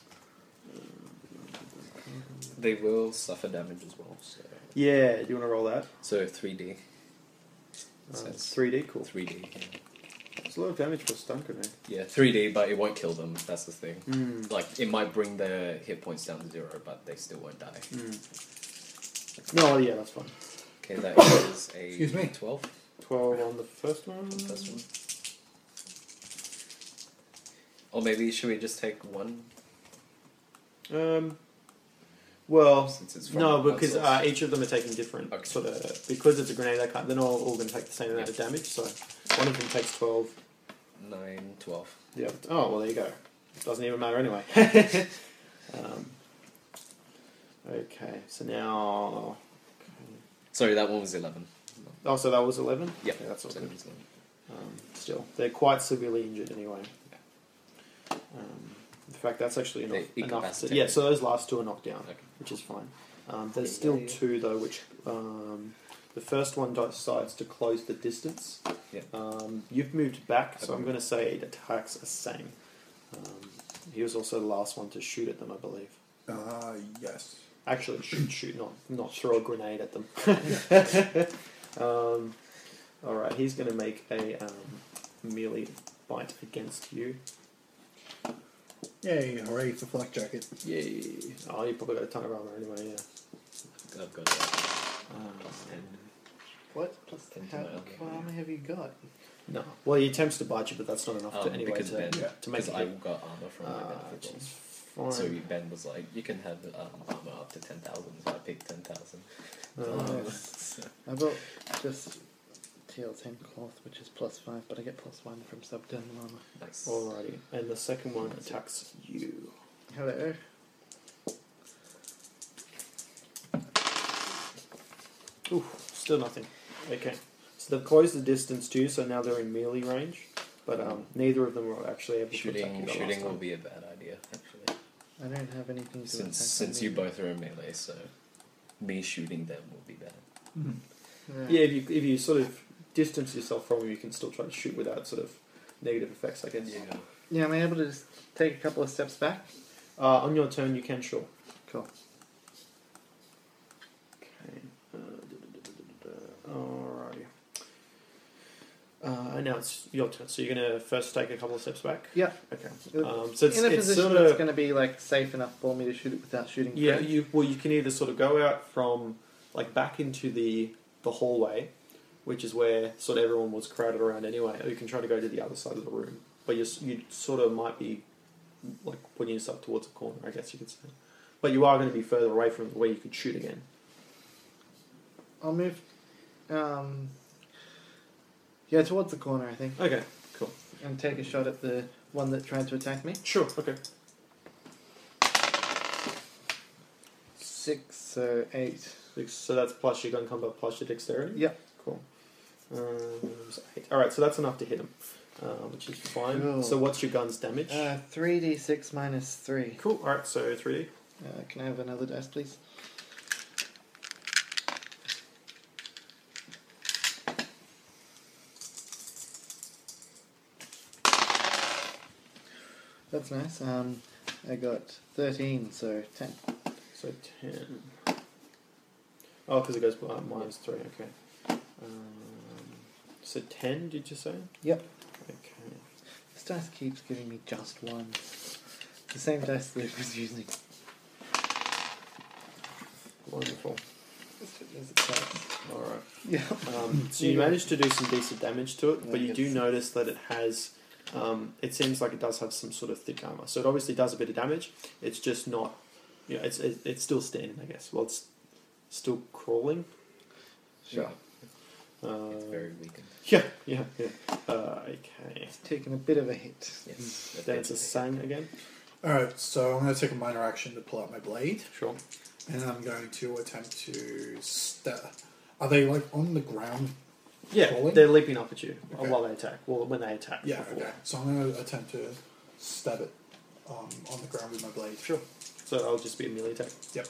[SPEAKER 4] They will suffer damage as well. So,
[SPEAKER 2] yeah. Do you want to roll that?
[SPEAKER 4] so three D.
[SPEAKER 2] Uh,
[SPEAKER 4] Says
[SPEAKER 2] three D. Cool.
[SPEAKER 4] three D. Yeah.
[SPEAKER 2] It's a lot of damage for a stun grenade.
[SPEAKER 4] yeah, three D, but it won't kill them. That's the thing.
[SPEAKER 2] Mm.
[SPEAKER 4] Like it might bring their hit points down to zero, but they still won't die.
[SPEAKER 2] Mm. No, yeah, that's fine.
[SPEAKER 4] Okay, that is a
[SPEAKER 5] Excuse me.
[SPEAKER 4] twelve.
[SPEAKER 2] Twelve on the first one.
[SPEAKER 4] On the first one. Or maybe should we just take one
[SPEAKER 2] Um, well,
[SPEAKER 4] since it's from
[SPEAKER 2] no,
[SPEAKER 4] one
[SPEAKER 2] because
[SPEAKER 4] source?
[SPEAKER 2] uh, each of them are taking different
[SPEAKER 4] Okay.
[SPEAKER 2] sort of because it's a grenade. They can't. They're not all going to take the same amount
[SPEAKER 4] Yeah.
[SPEAKER 2] of damage. So one of them takes twelve.
[SPEAKER 4] nine, twelve.
[SPEAKER 2] Yeah. Oh well, there you go. Doesn't even matter anyway. um, okay. So now.
[SPEAKER 4] Sorry, that one was eleven.
[SPEAKER 2] Oh, so that was eleven.
[SPEAKER 4] Yeah,
[SPEAKER 2] Okay, that's all
[SPEAKER 4] so
[SPEAKER 2] good.
[SPEAKER 4] it was eleven.
[SPEAKER 2] Um, still, they're quite severely injured anyway. Um, in fact, that's actually enough.
[SPEAKER 4] They
[SPEAKER 2] enough to,
[SPEAKER 4] incapacitated.
[SPEAKER 2] yeah, so those last two are knocked down,
[SPEAKER 4] Okay.
[SPEAKER 2] which is fine. Um, there's
[SPEAKER 4] Yeah,
[SPEAKER 2] still
[SPEAKER 4] yeah.
[SPEAKER 2] two though, which um, the first one decides to close the distance.
[SPEAKER 4] Yeah.
[SPEAKER 2] Um, you've moved back, so
[SPEAKER 4] Okay.
[SPEAKER 2] I'm going to say it attacks Asang. Um, he was also the last one to shoot at them, I believe.
[SPEAKER 5] Uh, yes.
[SPEAKER 2] Actually, shoot, shoot, not not throw a grenade at them. um, all right, he's going to make a um, melee bite against you.
[SPEAKER 5] Yay, hooray for Flak Jacket.
[SPEAKER 2] Yay! Oh, you probably got a ton of armor anyway. Yeah.
[SPEAKER 4] I've got that.
[SPEAKER 2] Um,
[SPEAKER 4] ten.
[SPEAKER 3] What?
[SPEAKER 4] Plus ten to
[SPEAKER 3] How,
[SPEAKER 4] my armor.
[SPEAKER 3] what armor have you got?
[SPEAKER 2] no. Well, he attempts to bite you, but that's not enough
[SPEAKER 4] Um,
[SPEAKER 2] to anyway
[SPEAKER 4] because
[SPEAKER 2] to,
[SPEAKER 4] Ben,
[SPEAKER 5] yeah,
[SPEAKER 2] to make
[SPEAKER 4] because
[SPEAKER 2] it.
[SPEAKER 4] I
[SPEAKER 2] hit.
[SPEAKER 4] got armor from my
[SPEAKER 2] Uh,
[SPEAKER 4] benefit
[SPEAKER 2] which
[SPEAKER 4] roll.
[SPEAKER 2] is fine.
[SPEAKER 4] So Ben was like, you can have um, armor up to ten thousand, so I picked ten thousand.
[SPEAKER 2] Uh,
[SPEAKER 4] so,
[SPEAKER 3] I bought just T L ten cloth, which is plus five, but I get plus one from subdermal armor.
[SPEAKER 4] nice.
[SPEAKER 2] Alrighty, and the second one attacks you.
[SPEAKER 3] Hello.
[SPEAKER 2] Ooh, still nothing. Okay. So they've closed the distance to you, so now they're in melee range. But um, neither of them are actually able to attack
[SPEAKER 4] Shooting,
[SPEAKER 2] you. the last
[SPEAKER 4] shooting will
[SPEAKER 2] time.
[SPEAKER 4] be a bad idea, actually.
[SPEAKER 3] I don't have anything to
[SPEAKER 4] Since
[SPEAKER 3] attack
[SPEAKER 4] since
[SPEAKER 3] on
[SPEAKER 4] you
[SPEAKER 3] me.
[SPEAKER 4] both are in melee, so me shooting them will be bad.
[SPEAKER 3] Yeah.
[SPEAKER 2] Yeah, if you if you sort of distance yourself from them, you can still try to shoot without sort of negative effects, I guess.
[SPEAKER 4] Yeah.
[SPEAKER 3] Yeah, am I able to just take a couple of steps back?
[SPEAKER 2] Uh, on your turn, you can sure.
[SPEAKER 3] Cool.
[SPEAKER 2] Okay. Uh, da, da, da, da, da. Alrighty. Uh, and now it's your turn. So you're gonna first take a couple of steps back.
[SPEAKER 3] Yeah.
[SPEAKER 2] Okay. Um, so it's,
[SPEAKER 3] in a
[SPEAKER 2] it's
[SPEAKER 3] position
[SPEAKER 2] sort
[SPEAKER 3] that's
[SPEAKER 2] of
[SPEAKER 3] going to be like safe enough for me to shoot it without shooting.
[SPEAKER 2] yeah.
[SPEAKER 3] Fred.
[SPEAKER 2] You well, you can either sort of go out from like back into the the hallway, which is where sort of everyone was crowded around anyway, or you can try to go to the other side of the room. But you you sort of might be like putting yourself towards a corner, I guess you could say. But you are going to be further away from where you could shoot again.
[SPEAKER 3] I'll move. Um, yeah, towards the corner, I think,
[SPEAKER 2] Okay, cool.
[SPEAKER 3] and take a shot at the one that tried to attack me.
[SPEAKER 2] Sure. Okay.
[SPEAKER 3] Six, so eight.
[SPEAKER 2] So that's plus your gun combat plus your dexterity.
[SPEAKER 3] Yep.
[SPEAKER 2] Cool. Um, so eight. All right, so that's enough to hit him, uh, which is fine.
[SPEAKER 3] Cool.
[SPEAKER 2] So what's your gun's damage?
[SPEAKER 3] Uh, three d six minus three.
[SPEAKER 2] Cool. All right, so three D.
[SPEAKER 3] Uh, can I have another dice, please? That's nice. Um, I got thirteen, so ten.
[SPEAKER 2] So ten. Oh, because it goes uh, minus three. Okay. Um, so ten, did you say?
[SPEAKER 3] Yep.
[SPEAKER 2] Okay.
[SPEAKER 3] This dice keeps giving me just one. The same dice that I was using.
[SPEAKER 2] Wonderful.
[SPEAKER 3] As it does.
[SPEAKER 2] All right.
[SPEAKER 3] Yeah.
[SPEAKER 2] Um, so you managed to do some decent damage to it, but
[SPEAKER 3] Yeah,
[SPEAKER 2] you do
[SPEAKER 3] it's-
[SPEAKER 2] notice that it has. Um, it seems like it does have some sort of thick armor, so it obviously does a bit of damage. It's just not. You know, it's it, it's still standing, I guess. Well, it's still crawling.
[SPEAKER 3] Sure.
[SPEAKER 2] Uh,
[SPEAKER 4] It's very weakened.
[SPEAKER 2] Yeah, yeah, yeah. Uh, okay.
[SPEAKER 3] It's taken a bit of a hit.
[SPEAKER 4] Yes.
[SPEAKER 2] Then it's a sang again.
[SPEAKER 5] Alright, so I'm going to take a minor action to pull out my blade,
[SPEAKER 2] Sure.
[SPEAKER 5] and I'm going to attempt to stab. Are they like on the ground?
[SPEAKER 2] Yeah,
[SPEAKER 5] Crawling?
[SPEAKER 2] they're leaping up at you
[SPEAKER 5] Okay.
[SPEAKER 2] while they attack. Well, when they attack.
[SPEAKER 5] Yeah,
[SPEAKER 2] before.
[SPEAKER 5] okay. So I'm going to attempt to stab it um, on the ground with my blade.
[SPEAKER 2] Sure. So that'll just be a melee attack.
[SPEAKER 5] Yep.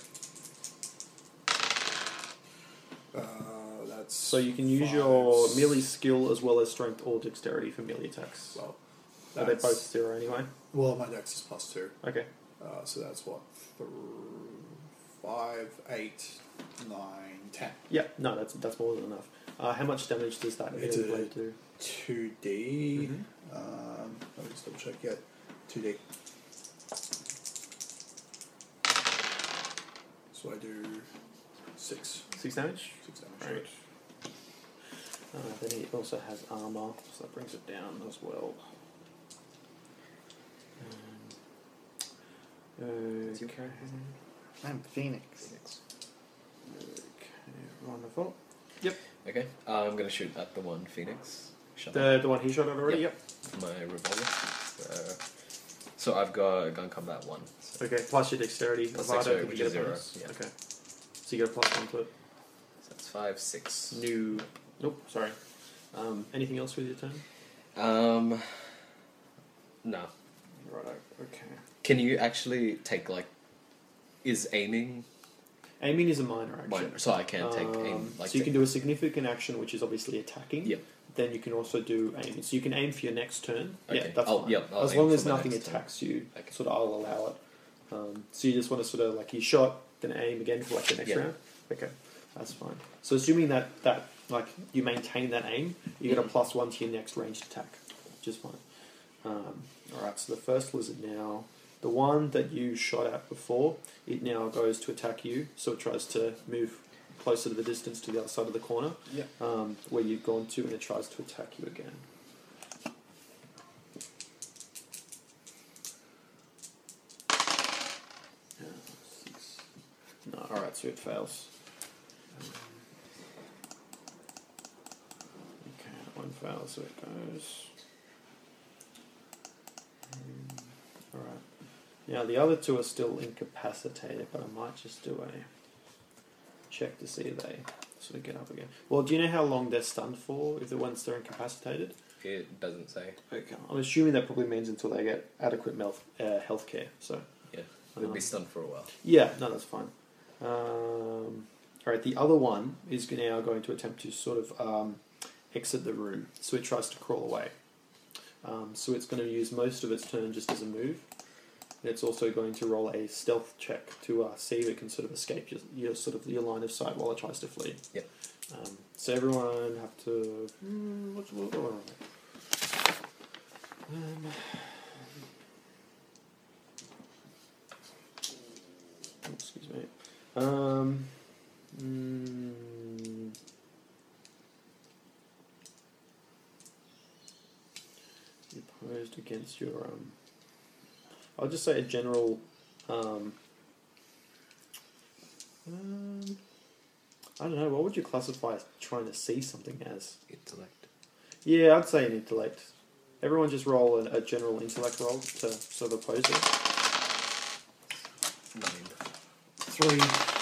[SPEAKER 5] Uh, that's
[SPEAKER 2] So you can use
[SPEAKER 5] five,
[SPEAKER 2] your
[SPEAKER 5] s-
[SPEAKER 2] melee skill as well as strength or dexterity for melee attacks.
[SPEAKER 5] Well,
[SPEAKER 2] Are they
[SPEAKER 5] that's-
[SPEAKER 2] both zero anyway?
[SPEAKER 5] Well, my dex is plus two.
[SPEAKER 2] Okay.
[SPEAKER 5] Uh, so that's what? Th- five, eight, nine, ten.
[SPEAKER 2] Yeah, no, that's that's more than enough. Uh, how much damage does that
[SPEAKER 5] It's
[SPEAKER 2] melee
[SPEAKER 5] a-
[SPEAKER 2] blade do?
[SPEAKER 5] two D.
[SPEAKER 2] Mhm.
[SPEAKER 5] Um, let me just double check. Yeah, two D. So I do six.
[SPEAKER 2] Six damage?
[SPEAKER 5] Six damage.
[SPEAKER 2] Right. Uh, then he also has armor, so that brings it down as well. Um,
[SPEAKER 4] What's your
[SPEAKER 2] okay.
[SPEAKER 4] character's name?
[SPEAKER 3] I'm Phoenix.
[SPEAKER 4] Phoenix.
[SPEAKER 2] Okay, wonderful.
[SPEAKER 4] Okay, uh, I'm gonna shoot at the one Phoenix. Shut up.
[SPEAKER 2] The the one he shot at already.
[SPEAKER 4] Yep. My revolver. So, so I've got a gun combat one. So
[SPEAKER 2] Okay, plus your dexterity.
[SPEAKER 4] Plus
[SPEAKER 2] Avada,
[SPEAKER 4] dexterity,
[SPEAKER 2] did
[SPEAKER 4] which
[SPEAKER 2] you
[SPEAKER 4] is
[SPEAKER 2] get a
[SPEAKER 4] zero,
[SPEAKER 2] bonus?
[SPEAKER 4] yeah.
[SPEAKER 2] Okay. So you get a plus one to it.
[SPEAKER 4] that's five, six.
[SPEAKER 2] New. Nope. Sorry. Um, anything else with your turn?
[SPEAKER 4] Um, no.
[SPEAKER 2] Right. Okay.
[SPEAKER 4] Can you actually take like? Is aiming
[SPEAKER 2] Aiming is a minor action.
[SPEAKER 4] minor? So I can take
[SPEAKER 2] Um,
[SPEAKER 4] aim. Like
[SPEAKER 2] so you
[SPEAKER 4] take-
[SPEAKER 2] can do a significant action, which is obviously attacking.
[SPEAKER 4] Yep.
[SPEAKER 2] Then you can also do aiming. So you can aim for your next turn. Yeah,
[SPEAKER 4] Okay.
[SPEAKER 2] that's
[SPEAKER 4] I'll-
[SPEAKER 2] fine.
[SPEAKER 4] yep, I'll
[SPEAKER 2] as
[SPEAKER 4] aim
[SPEAKER 2] long
[SPEAKER 4] for
[SPEAKER 2] as
[SPEAKER 4] my
[SPEAKER 2] nothing
[SPEAKER 4] next turn.
[SPEAKER 2] attacks you,
[SPEAKER 4] Okay.
[SPEAKER 2] sort of I'll allow it. Um, so you just want to sort of like you shot, then aim again for like the next
[SPEAKER 4] Yeah.
[SPEAKER 2] round. Okay, that's fine. So assuming that that like you maintain that aim, you get a
[SPEAKER 4] Mhm.
[SPEAKER 2] plus one to your next ranged attack, which is fine. Um, all right. So the first lizard now. The one that you shot at before, it now goes to attack you, so it tries to move closer to the distance to the other side of the corner,
[SPEAKER 3] Yep.
[SPEAKER 2] um, where you've gone to, and it tries to attack you again. Yeah, six. No, alright, so it fails. Um, okay, that one fails, so it goes. Um, Alright. Now the other two are still incapacitated, but I might just do a check to see if they sort of get up again. Well, do you know how long they're stunned for if the once they're incapacitated?
[SPEAKER 4] It doesn't say.
[SPEAKER 2] Okay, I'm assuming that probably means until they get adequate health uh, health care. So
[SPEAKER 4] Yeah, they'll
[SPEAKER 2] Um,
[SPEAKER 4] be stunned for a while.
[SPEAKER 2] yeah, no, that's fine. Um, all right, the other one is now going to attempt to sort of um, exit the room. So it tries to crawl away. Um, so it's going to use most of its turn just as a move. And it's also going to roll a stealth check to uh, see if it can sort of escape your, your sort of your line of sight while it tries to flee.
[SPEAKER 4] Yep.
[SPEAKER 2] Um, so everyone have to. Mm, what's what? what, what um, oh, excuse me. Um, mm, you opposed against your um. I'll just say a general. Um, um, I don't know. What would you classify trying to see something as?
[SPEAKER 4] Intellect.
[SPEAKER 2] Yeah, I'd say an intellect. Everyone just roll a, a general intellect roll to sort of oppose it.
[SPEAKER 4] Nine.
[SPEAKER 5] Three.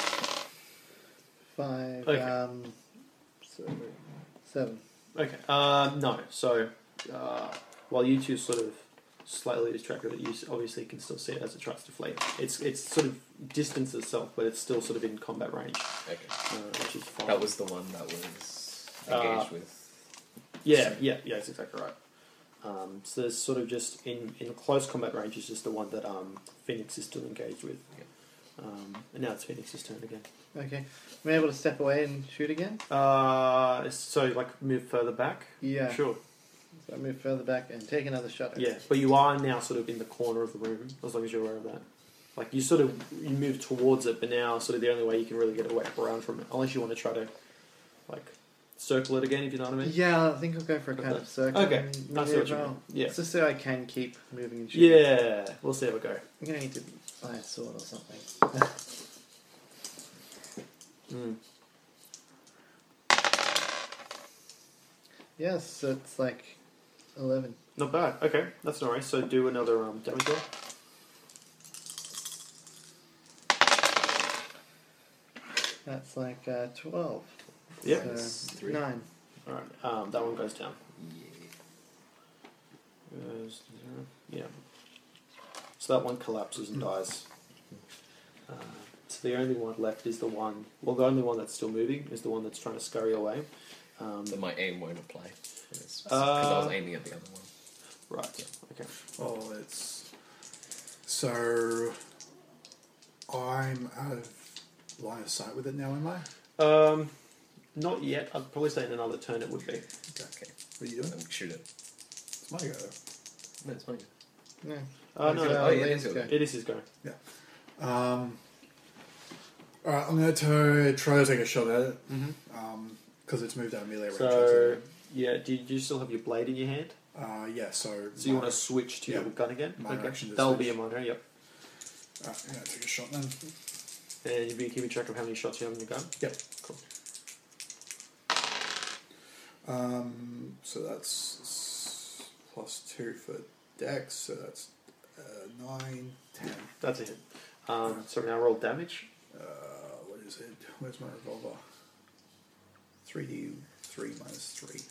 [SPEAKER 3] Five.
[SPEAKER 2] Okay.
[SPEAKER 3] Um,
[SPEAKER 2] So,
[SPEAKER 3] seven.
[SPEAKER 2] okay. Uh, no. So, uh, while you two sort of slightly distracted, you obviously can still see it as it tries to flee. It's it's sort of distanced itself, but it's still sort of in combat range,
[SPEAKER 4] Okay.
[SPEAKER 2] uh, which is fine.
[SPEAKER 4] That was the one that was
[SPEAKER 2] Uh,
[SPEAKER 4] engaged with.
[SPEAKER 2] Yeah, yeah, yeah, that's exactly right. Um, so there's sort of just in, in close combat range is just the one that um, Phoenix is still engaged with.
[SPEAKER 4] Yeah.
[SPEAKER 2] Um, and now it's Phoenix's turn again.
[SPEAKER 3] Okay. Am I able to step away and shoot again?
[SPEAKER 2] Uh, so like move further back.
[SPEAKER 3] Yeah.
[SPEAKER 2] Sure.
[SPEAKER 3] So I move further back and take another shot.
[SPEAKER 2] Yeah, but you are now sort of in the corner of the room, as long as you're aware of that. Like you sort of you move towards it, but now sort of the only way you can really get away around from it, unless you want to try to like circle it again, if you know what I mean.
[SPEAKER 3] Yeah, I think I'll go for a kind of circle.
[SPEAKER 2] Okay,
[SPEAKER 3] and
[SPEAKER 2] I see what you
[SPEAKER 3] maneuver.
[SPEAKER 2] mean. Yeah,
[SPEAKER 3] It's just so I can keep moving and shooting.
[SPEAKER 2] yeah. We'll see how it go.
[SPEAKER 3] I'm gonna need to buy a sword or something.
[SPEAKER 2] Mm.
[SPEAKER 3] Yes, so it's like eleven.
[SPEAKER 2] Not bad. Okay, that's no worries. So do another um, damage roll.
[SPEAKER 3] That's like uh, twelve.
[SPEAKER 2] Yeah.
[SPEAKER 3] So
[SPEAKER 4] It's three.
[SPEAKER 3] nine.
[SPEAKER 2] All right. Um, that one goes down.
[SPEAKER 4] Yeah.
[SPEAKER 2] Goes zero. Yeah. So that one collapses and dies. Uh, so the only one left is the one. Well, the only one that's still moving is the one that's trying to scurry away. Um,
[SPEAKER 4] So my aim won't apply. Because I
[SPEAKER 2] Uh,
[SPEAKER 4] was aiming at the other one.
[SPEAKER 2] right. Okay.
[SPEAKER 5] Oh, it's so I'm out of line of sight with it now, am I?
[SPEAKER 2] Um, not yet. I'd probably say in another turn it would be.
[SPEAKER 4] Okay.
[SPEAKER 5] What are you doing?
[SPEAKER 4] Um, shoot it.
[SPEAKER 5] It's my go.
[SPEAKER 4] No, it's fine.
[SPEAKER 3] No.
[SPEAKER 2] Uh, no,
[SPEAKER 3] Okay,
[SPEAKER 2] no,
[SPEAKER 4] oh, yeah,
[SPEAKER 3] Lane's
[SPEAKER 4] it's
[SPEAKER 3] go.
[SPEAKER 4] okay.
[SPEAKER 2] it is his go.
[SPEAKER 5] Um, all right, I'm going to try to take a shot at it
[SPEAKER 2] Mm-hmm.
[SPEAKER 5] because it's moved out of melee range.
[SPEAKER 2] So yeah, do you, do you still have your blade in your hand?
[SPEAKER 5] uh, yeah, so
[SPEAKER 2] So you want to switch to
[SPEAKER 5] Yeah.
[SPEAKER 2] your gun again?
[SPEAKER 5] Minor action to
[SPEAKER 2] That'll be
[SPEAKER 5] switch.
[SPEAKER 2] a minor. Yep.
[SPEAKER 5] All right, I'm going to take a shot then.
[SPEAKER 2] And you'll be keeping track of how many shots you have in your gun.
[SPEAKER 5] Yep.
[SPEAKER 2] Cool.
[SPEAKER 5] Um, so that's s- plus two for dex, so that's uh, nine, ten.
[SPEAKER 2] That's a hit. Um, so now roll damage.
[SPEAKER 5] Uh, what is it? Where's my revolver? three d three minus three.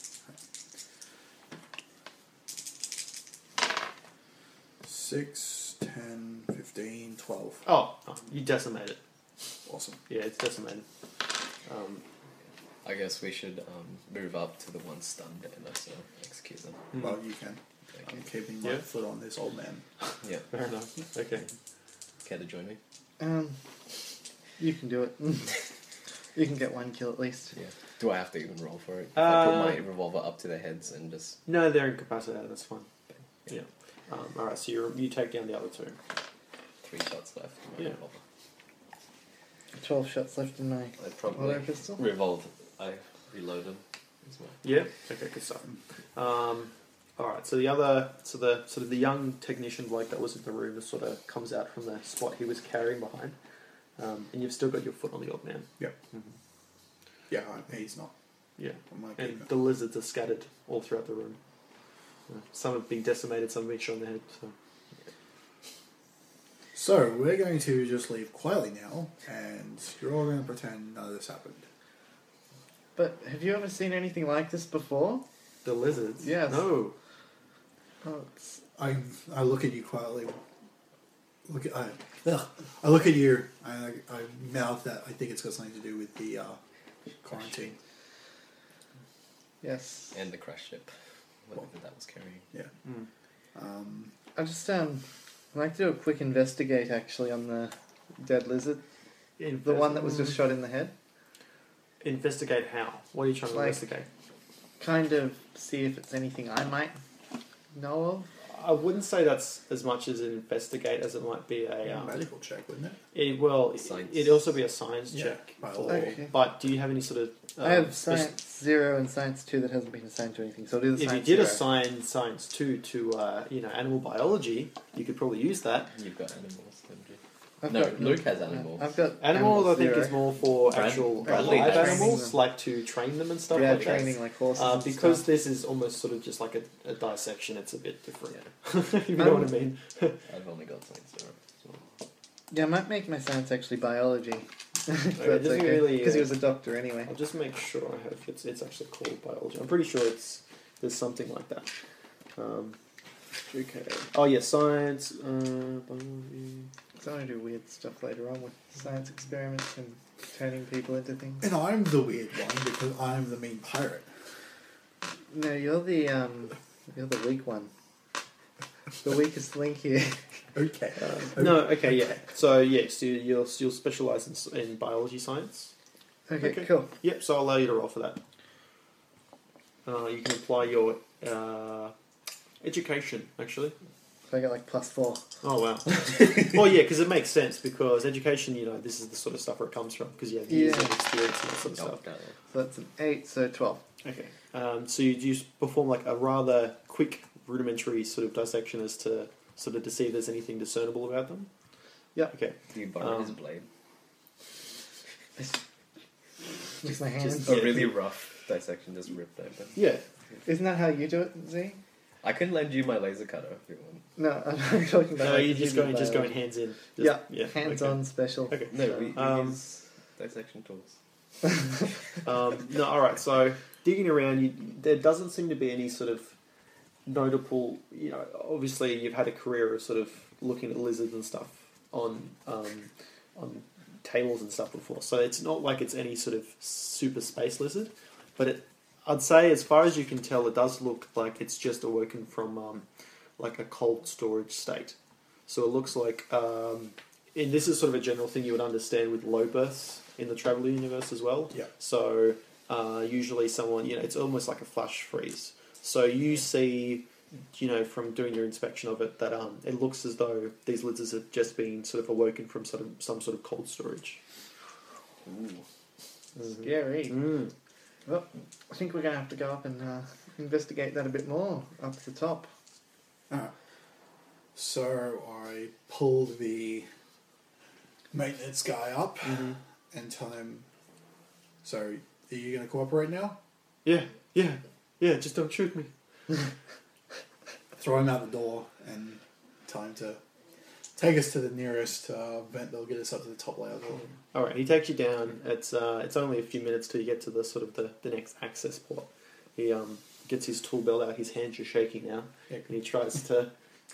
[SPEAKER 5] six, ten, fifteen, twelve.
[SPEAKER 2] Oh, oh, you decimate it.
[SPEAKER 5] Awesome.
[SPEAKER 2] Yeah, it's decimated. Um,
[SPEAKER 4] I guess we should um, move up to the one stunned and also execute them.
[SPEAKER 2] hmm.
[SPEAKER 5] Well, you can.
[SPEAKER 4] Okay.
[SPEAKER 5] I'm keeping my
[SPEAKER 2] Yeah.
[SPEAKER 5] foot on this old man.
[SPEAKER 4] Yeah.
[SPEAKER 2] Fair enough. Okay.
[SPEAKER 4] Care to join me?
[SPEAKER 3] Um, you can do it. You can get one kill at least.
[SPEAKER 4] Yeah. Do I have to even roll for it? If I put
[SPEAKER 2] Uh,
[SPEAKER 4] my revolver up to their heads and just
[SPEAKER 2] No, they're incapacitated. That's fine.
[SPEAKER 4] yeah,
[SPEAKER 2] Yeah. Um, all right. So you you take down the other two.
[SPEAKER 4] three shots left in my
[SPEAKER 2] Yeah.
[SPEAKER 4] revolver.
[SPEAKER 3] Twelve shots left in my
[SPEAKER 4] I'd probably
[SPEAKER 3] auto pistol.
[SPEAKER 4] revolve. I reload them as well.
[SPEAKER 2] Yeah. Okay. Good stuff. Um, all right. So the other, so the sort of the young technician bloke that was in the room, just sort of comes out from the spot he was carrying behind, um, and you've still got your foot on the old man.
[SPEAKER 5] Yep.
[SPEAKER 2] Mm-hmm.
[SPEAKER 5] Yeah, I- he's not.
[SPEAKER 2] Yeah.
[SPEAKER 5] I'm gonna
[SPEAKER 2] And
[SPEAKER 5] keep
[SPEAKER 2] the lizards are scattered all throughout the room. Uh, some have been decimated, some have been shot in the head. So.
[SPEAKER 5] So we're going to just leave quietly now, and you're all going to pretend none of this happened.
[SPEAKER 3] But have you ever seen anything like this before?
[SPEAKER 2] The lizards?
[SPEAKER 3] Yes.
[SPEAKER 2] No.
[SPEAKER 3] Oh, it's,
[SPEAKER 5] I I look at you quietly. Look at I. Ugh. I look at you. I I mouth that I think it's got something to do with the uh, quarantine.
[SPEAKER 3] yes.
[SPEAKER 4] And the crash ship, whatever that was carrying.
[SPEAKER 5] Yeah.
[SPEAKER 2] Mm.
[SPEAKER 5] Um,
[SPEAKER 3] I just um, I'd like to do a quick investigate actually on the dead lizard, the one that was just shot in the head.
[SPEAKER 2] Investigate how? What are you trying to
[SPEAKER 3] Like-
[SPEAKER 2] investigate?
[SPEAKER 3] Kind of see if it's anything I might know of.
[SPEAKER 2] I wouldn't say that's as much as an investigate as it might be a. Um,
[SPEAKER 5] medical check, wouldn't it?
[SPEAKER 2] it, well,
[SPEAKER 4] Science.
[SPEAKER 2] it'd also be a science
[SPEAKER 5] Yeah,
[SPEAKER 2] check.
[SPEAKER 5] biology.
[SPEAKER 2] for-
[SPEAKER 3] Okay.
[SPEAKER 2] But do you have any sort of? Um,
[SPEAKER 3] I have
[SPEAKER 2] spec-
[SPEAKER 3] science zero and science two that hasn't been assigned to anything, so I'll do the
[SPEAKER 2] If you
[SPEAKER 3] science
[SPEAKER 2] did
[SPEAKER 3] zero.
[SPEAKER 2] assign science two to uh, you know animal biology, you could probably use that.
[SPEAKER 4] You've got animals, haven't you?
[SPEAKER 3] I've
[SPEAKER 4] No,
[SPEAKER 3] got-
[SPEAKER 4] Luke has animals.
[SPEAKER 3] I've got
[SPEAKER 2] Animals, I think,
[SPEAKER 3] zero.
[SPEAKER 2] is more for
[SPEAKER 4] Brand-
[SPEAKER 2] actual
[SPEAKER 4] Bradley
[SPEAKER 2] live
[SPEAKER 4] has
[SPEAKER 2] animals,
[SPEAKER 3] them.
[SPEAKER 2] like to train them and stuff
[SPEAKER 3] yeah,
[SPEAKER 2] like
[SPEAKER 3] training
[SPEAKER 2] that.
[SPEAKER 3] like horses.
[SPEAKER 2] Uh,
[SPEAKER 3] and
[SPEAKER 2] because
[SPEAKER 3] stuff.
[SPEAKER 2] this is almost sort of just like a, a dissection, it's a bit different.
[SPEAKER 4] Yeah.
[SPEAKER 2] if you know
[SPEAKER 3] Um,
[SPEAKER 2] what I mean.
[SPEAKER 4] I've only got science zero. So.
[SPEAKER 3] Yeah, I might make my science actually biology.
[SPEAKER 2] it doesn't really,
[SPEAKER 3] Because he
[SPEAKER 2] uh,
[SPEAKER 3] was a doctor anyway.
[SPEAKER 2] I'll just make sure I have it's it's actually called biology. I'm pretty sure it's there's something like that. Um, okay. Oh yeah, science. Uh, biology.
[SPEAKER 3] So I want to do weird stuff later on with science experiments and turning people into things.
[SPEAKER 5] And I'm the weird one because I'm the mean pirate.
[SPEAKER 3] No, you're the um, you're the weak one. The weakest link here.
[SPEAKER 5] Okay.
[SPEAKER 2] Uh, no, okay, yeah. So yes, you, you'll you'll specialize in, s- in biology science.
[SPEAKER 3] Okay,
[SPEAKER 2] Okay.
[SPEAKER 3] cool.
[SPEAKER 2] Yep. So I'll allow you to roll for that. Uh, you can apply your uh, education actually.
[SPEAKER 3] So I got like plus four.
[SPEAKER 2] Oh wow. Well, yeah, because it makes sense because education, you know, this is the sort of stuff where it comes from because you have years
[SPEAKER 3] Yeah.
[SPEAKER 2] of experience and that sort of
[SPEAKER 4] Oh,
[SPEAKER 2] stuff.
[SPEAKER 4] no.
[SPEAKER 3] So that's an eight, so twelve.
[SPEAKER 2] Okay. Um, so you just perform like a rather quick, rudimentary sort of dissection as to sort of to see if there's anything discernible about them.
[SPEAKER 3] Yeah.
[SPEAKER 2] Okay.
[SPEAKER 4] Do you borrow
[SPEAKER 2] Um,
[SPEAKER 4] his blade?
[SPEAKER 3] Just my hands.
[SPEAKER 2] just-
[SPEAKER 4] A
[SPEAKER 2] yeah.
[SPEAKER 4] really rough dissection, just ripped open.
[SPEAKER 2] Yeah.
[SPEAKER 3] Isn't that how you do it, Z?
[SPEAKER 4] I can lend you my laser cutter if you want.
[SPEAKER 3] No, I'm talking about.
[SPEAKER 2] No,
[SPEAKER 3] like
[SPEAKER 2] you're just
[SPEAKER 3] human
[SPEAKER 2] going, just going
[SPEAKER 3] biology.
[SPEAKER 2] hands in. Just,
[SPEAKER 3] Yeah,
[SPEAKER 2] Yeah.
[SPEAKER 3] hands
[SPEAKER 2] okay.
[SPEAKER 3] on special.
[SPEAKER 2] Okay.
[SPEAKER 4] No, we, we
[SPEAKER 2] Um,
[SPEAKER 4] use dissection tools.
[SPEAKER 2] Um, no, all right. So digging around, you, there doesn't seem to be any sort of notable. You know, obviously you've had a career of sort of looking at lizards and stuff on um, on tables and stuff before. So it's not like it's any sort of super space lizard, but it, I'd say as far as you can tell, it does look like it's just awoken from um, like a cold storage state. So it looks like, um, and this is sort of a general thing you would understand with low births in the Traveller universe as well.
[SPEAKER 5] Yeah.
[SPEAKER 2] So uh, usually someone, you know, it's almost like a flash freeze. So you see, you know, from doing your inspection of it, that um, it looks as though these lizards have just been sort of awoken from sort of some sort of cold storage.
[SPEAKER 4] Ooh.
[SPEAKER 3] Scary.
[SPEAKER 2] Mm.
[SPEAKER 3] Well, I think we're going to have to go up and uh, investigate that a bit more up to the top.
[SPEAKER 5] Alright. So I pull the maintenance guy up
[SPEAKER 2] Mhm.
[SPEAKER 5] and tell him, so are you going to cooperate now?
[SPEAKER 2] Yeah, yeah, yeah. Just don't shoot me.
[SPEAKER 5] Throw him out the door and tell him to take us to the nearest uh, vent that'll get us up to the top layer door.
[SPEAKER 2] All right, he takes you down. It's uh, it's only a few minutes till you get to the sort of the, the next access port. He um, gets his tool belt out. His hands are shaking now,
[SPEAKER 5] Yeah.
[SPEAKER 2] and he tries to,